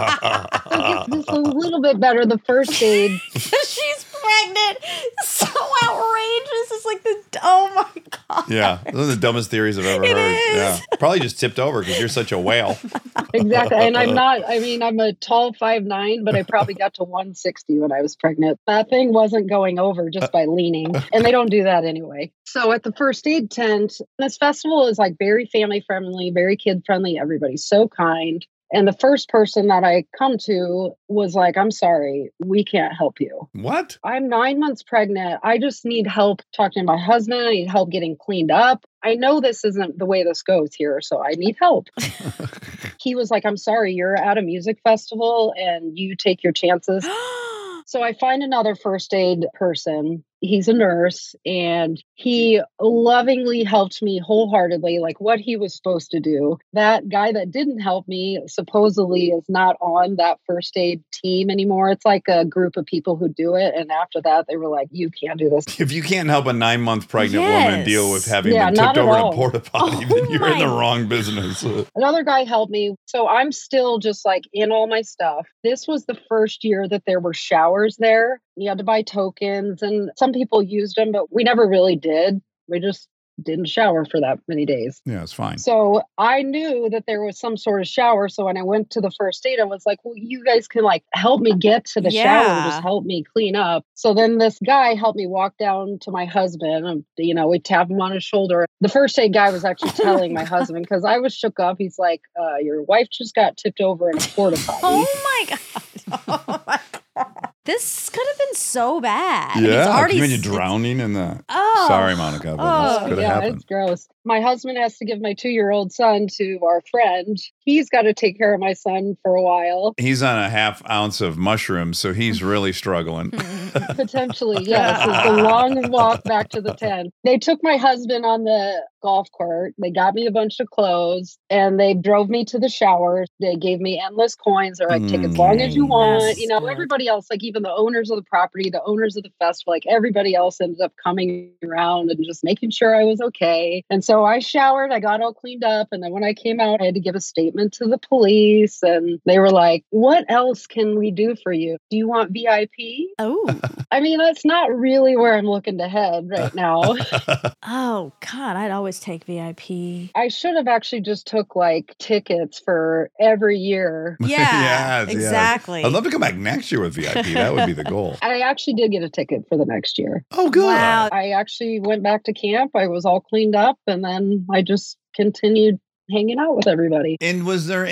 S11: So it gets just a little bit better. The first aid.
S2: She's pregnant. So outrageous. It's like the, oh my God.
S7: Yeah, those are the dumbest theories I've ever
S2: It
S7: heard.
S2: is.
S7: Yeah, probably just tipped over because you're such a whale.
S11: Exactly. And I'm not, I mean, I'm a tall five nine, but I probably got to one sixty when I was pregnant. That thing wasn't going over just by leaning. And they don't do that anyway. So at the first aid tent, this festival is like very family friendly, very kid friendly. Everybody's so kind. And the first person that I come to was like, I'm sorry, we can't help you.
S7: What?
S11: I'm nine months pregnant. I just need help talking to my husband. I need help getting cleaned up. I know this isn't the way this goes here, so I need help. He was like, I'm sorry, you're at a music festival and you take your chances. So I find another first aid person. He's a nurse and he lovingly helped me wholeheartedly, like what he was supposed to do. That guy that didn't help me supposedly is not on that first aid team anymore. It's like a group of people who do it. And after that, they were like, you can't do this.
S7: If you can't help a nine month pregnant
S2: Yes.
S7: woman deal with having
S11: Yeah,
S7: been
S11: not
S7: tipped
S11: at
S7: over in a
S11: all.
S7: porta potty,
S2: Oh
S7: then you're in the
S2: my-
S7: wrong business.
S11: Another guy helped me. So I'm still just like in all my stuff. This was the first year that there were showers there. You had to buy tokens and some people used them, but we never really did. We just didn't shower for that many days.
S7: Yeah, it's fine.
S11: So I knew that there was some sort of shower. So when I went to the first aid, I was like, well, you guys can like help me get to the shower,
S2: Yeah.
S11: just help me clean up. So then this guy helped me walk down to my husband. And, you know, we tap him on his shoulder. The first aid guy was actually telling my husband because I was shook up. He's like, uh, your wife just got tipped over in a porta potty.
S2: Oh my God. Oh my God. This could have been so bad. And it's
S7: Yeah,
S2: already
S7: can you imagine
S2: s-
S7: drowning in the.
S2: Oh.
S7: Sorry, Monica, but
S2: Oh,
S7: this could have
S11: yeah,
S7: happened.
S11: it's gross. My husband has to give my two-year-old son to our friend. He's got to take care of my son for a while.
S7: He's on a half ounce of mushrooms, so he's really struggling.
S11: Potentially, yes. It's a long walk back to the tent. They took my husband on the golf cart. They got me a bunch of clothes and they drove me to the shower. They gave me endless coins. They're like, take as long as you want.
S2: Yes,
S11: You know,
S2: Lord.
S11: everybody else, like even the owners of the property, the owners of the festival, like everybody else ended up coming around and just making sure I was okay. And so I showered, I got all cleaned up. And then when I came out, I had to give a statement to the police. And they were like, what else can we do for you? Do you want V I P?
S2: Oh.
S11: I mean, that's not really where I'm looking to head right now.
S2: Oh God, I'd always take V I P.
S11: I should have actually just took like tickets for every year.
S2: Yeah,
S7: Yes, yes.
S2: exactly.
S7: I'd love to come back next year with V I P. That would be the goal.
S11: I actually did get a ticket for the next year.
S7: Oh, good.
S2: Wow.
S11: I actually went back to camp. I was all cleaned up and then I just continued hanging out with everybody.
S7: And was there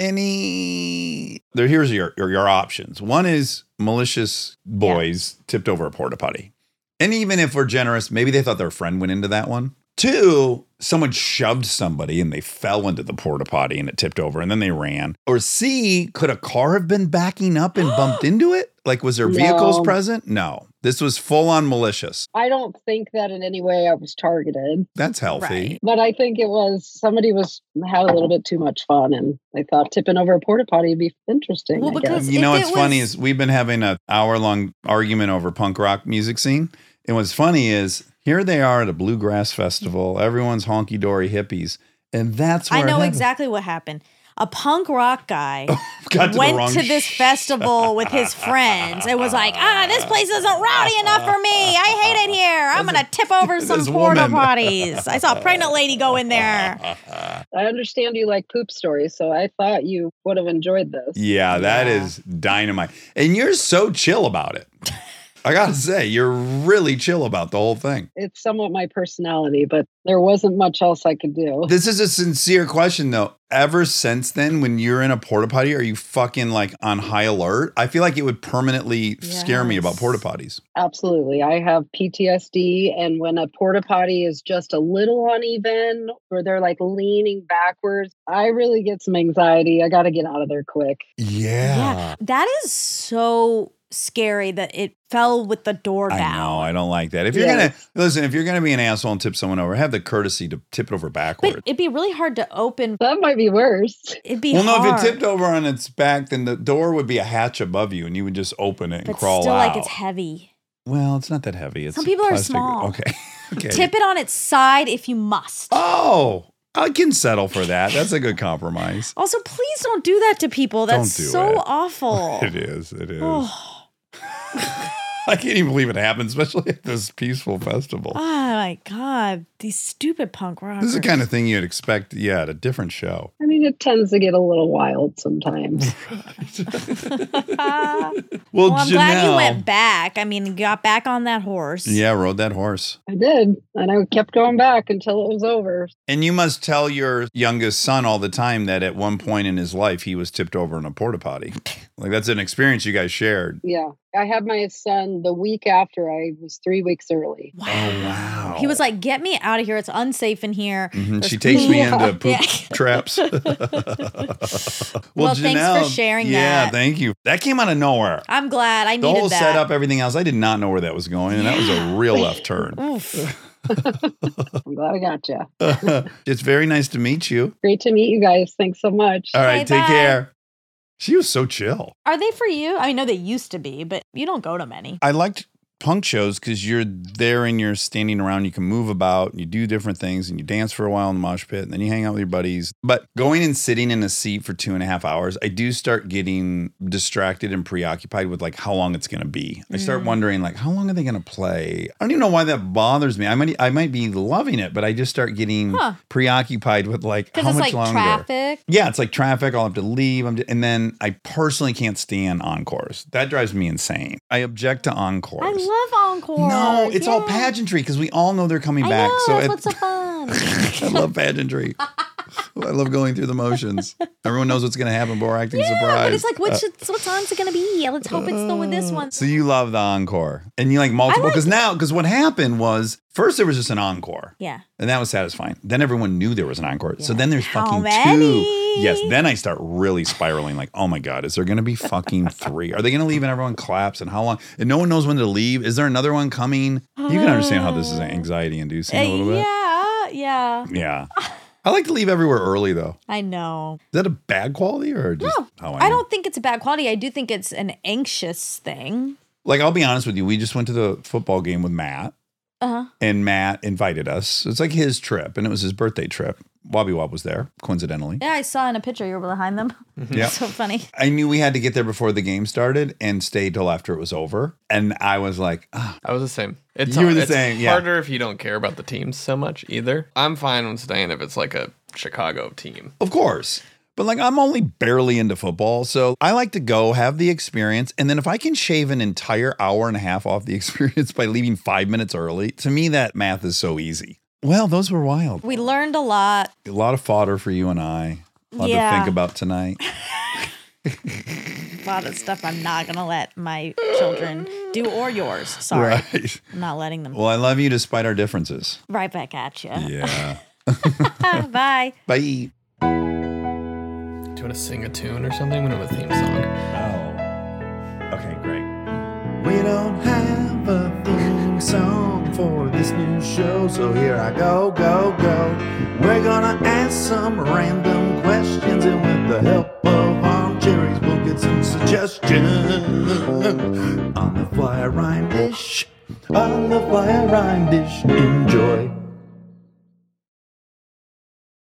S7: any? There, here's your, your your options. One is malicious boys tipped over a porta potty, and even if we're generous, maybe they thought their friend went into that one. Two, someone shoved somebody and they fell into the porta potty and it tipped over and then they ran. Or C, could a car have been backing up and bumped into it? Like, was there vehicles
S11: No.
S7: present? No. This was full on malicious.
S11: I don't think that in any way I was targeted,
S7: That's healthy.
S2: Right.
S11: but I think it was somebody was had a little bit too much fun and they thought tipping over a porta potty would be interesting.
S2: Well,
S11: I
S2: because
S11: guess.
S7: You know
S2: If
S7: what's
S2: it
S7: funny
S2: was-
S7: is we've been having an hour long argument over punk rock music scene. And what's funny is here they are at a bluegrass festival. Everyone's honky dory hippies. And that's where
S2: I
S7: it
S2: know
S7: happened.
S2: exactly what happened. A punk rock guy
S7: Got to the
S2: went
S7: wrong
S2: to this
S7: sh-
S2: festival with his friends and was like, ah, this place isn't rowdy enough for me. I hate it here. I'm going to tip over some
S7: this
S2: porta
S7: woman."
S2: potties. I saw a pregnant lady go in there.
S11: I understand you like poop stories, so I thought you would have enjoyed this.
S7: Yeah, that
S2: Yeah.
S7: is dynamite. And you're so chill about it. I gotta say, you're really chill about the whole thing.
S11: It's somewhat my personality, but there wasn't much else I could do.
S7: This is a sincere question, though. Ever since then, when you're in a porta potty, are you fucking like on high alert? I feel like it would permanently yes. scare me about porta potties.
S11: Absolutely. I have P T S D. And when a porta potty is just a little uneven or they're like leaning backwards, I really get some anxiety. I got to get out of there quick.
S7: Yeah.
S2: Yeah. That is so scary that it fell with the door down.
S7: I know. I don't like that. If you're
S11: Yeah.
S7: gonna listen, if you're gonna be an asshole and tip someone over, have the courtesy to tip it over backwards.
S2: But it'd be really hard to open.
S11: That might be worse.
S2: It'd be
S7: well,
S2: hard.
S7: no, if it tipped over on its back, then the door would be a hatch above you, and you would just open it and
S2: but
S7: crawl
S2: still
S7: out.
S2: like it's heavy.
S7: Well, it's not that heavy. It's
S2: Some people are
S7: plastic.
S2: small.
S7: Okay. okay.
S2: Tip it on its side if you must.
S7: Oh, I can settle for that. That's a good compromise.
S2: Also, please don't do that to people. That's
S7: Don't do
S2: so
S7: it.
S2: awful.
S7: It is. It is.
S2: Oh.
S7: I can't even believe it happened, especially at this peaceful festival.
S2: Oh my God. These stupid punk rockers.
S7: This is the kind of thing you'd expect, yeah, at a different show.
S11: I mean, it tends to get a little wild sometimes.
S2: well,
S7: Well,
S2: I'm glad you
S7: Janelle-
S2: went back. I mean, you got back on that horse.
S7: Yeah, rode that horse.
S11: I did. And I kept going back until it was over.
S7: And you must tell your youngest son all the time that at one point in his life, he was tipped over in a porta potty. Like, that's an experience you guys shared.
S11: Yeah. I had my son the week after. I was three weeks early.
S2: Wow.
S7: Oh, wow.
S2: He was like, get me out of here. It's unsafe in here.
S7: Mhm,
S2: There's
S7: She takes me
S2: poop."
S7: into poop
S2: Yeah.
S7: traps. well,
S2: Well, thanks for sharing
S7: yeah,
S2: that.
S7: thank you. That came out of nowhere.
S2: I'm glad. I
S7: The
S2: needed
S7: whole
S2: that.
S7: setup, everything else, I did not know where that was going, and that was a real left turn.
S2: Oof.
S11: I'm glad I got you.
S7: It's very nice to meet you.
S11: Great to meet you guys. Thanks so much.
S7: All right,
S2: Okay,
S7: take
S2: bye.
S7: care. She was so chill.
S2: Are they for you? I know they used to be, but you don't go to many.
S7: I liked punk shows because you're there and you're standing around, you can move about, and you do different things, and you dance for a while in the mosh pit, and then you hang out with your buddies. But going and sitting in a seat for two and a half hours, I do start getting distracted and preoccupied with like how long it's going to be. I start
S2: Mm.
S7: wondering like, how long are they going to play? I don't even know why that bothers me. I might I might be loving it, but I just start getting
S2: Huh.
S7: preoccupied with like
S2: Because
S7: how
S2: it's
S7: much
S2: like
S7: longer.
S2: traffic.
S7: Yeah, it's like traffic. I'll have to leave. I'm and then I personally can't stand encores. That drives me insane. I object to encores.
S2: I love encores.
S7: No, it's all
S2: Yeah.
S7: pageantry because we all know they're coming
S2: I
S7: back.
S2: know,
S7: so
S2: that's
S7: it-
S2: what's so fun.
S7: I love pageantry. I love going through the motions. Everyone knows what's going to happen, but we're acting
S2: Yeah,
S7: surprised.
S2: but it's like, which,
S7: Uh,
S2: what song's it going to be? Let's hope it's the with this one.
S7: so you love the encore, and you like multiple because now because what happened was first there was just an encore,
S2: Yeah.
S7: and that was satisfying. Then everyone knew there was an encore, so then there's
S2: How
S7: fucking
S2: many?
S7: two. Yes, then I start really spiraling. Like, oh my god, is there going to be fucking three? Are they going to leave and everyone claps? And how long? And no one knows when to leave. Is there another one coming? You can understand how this is anxiety inducing a little
S2: Uh,
S7: bit.
S2: yeah, yeah.
S7: Yeah. I like to leave everywhere early though.
S2: I know.
S7: Is that a bad quality or just
S2: No,
S7: how I,
S2: I
S7: am?
S2: don't think it's a bad quality. I do think it's an anxious thing.
S7: Like, I'll be honest with you. We just went to the football game with Matt,
S2: Uh huh.
S7: and Matt invited us. It's like his trip, and it was his birthday trip. Wobby Wob was there, coincidentally.
S2: Yeah, I saw in a picture you were behind them.
S7: Yeah.
S2: So funny.
S7: I knew we had to get there before the game started and stay till after it was over. And I was like, ah.
S4: I was the same. It's
S7: You were the
S4: it's
S7: same, yeah.
S4: harder if you don't care about the teams so much either. I'm fine with staying if it's like a Chicago team.
S7: Of course. But like, I'm only barely into football. So I like to go have the experience. And then if I can shave an entire hour and a half off the experience by leaving five minutes early, to me, that math is so easy. Well, those were wild.
S2: We learned a lot.
S7: A lot of fodder for you and I. A lot
S2: Yeah.
S7: to think about tonight.
S2: A lot of stuff I'm not going to let my children do or yours. Sorry.
S7: Right.
S2: I'm not letting them.
S7: Well, I love you despite our differences.
S2: Right back at you.
S7: Yeah.
S2: Bye.
S7: Bye.
S4: Do you want to sing a tune or something? We don't have a theme song.
S7: Oh. Okay, great.
S3: We don't have a theme song for this new show, so here I go, go, go. We're gonna ask some random questions, and with the help of our cherries, we'll get some suggestions. On the fly rhyme dish, on the fly rhyme dish, enjoy.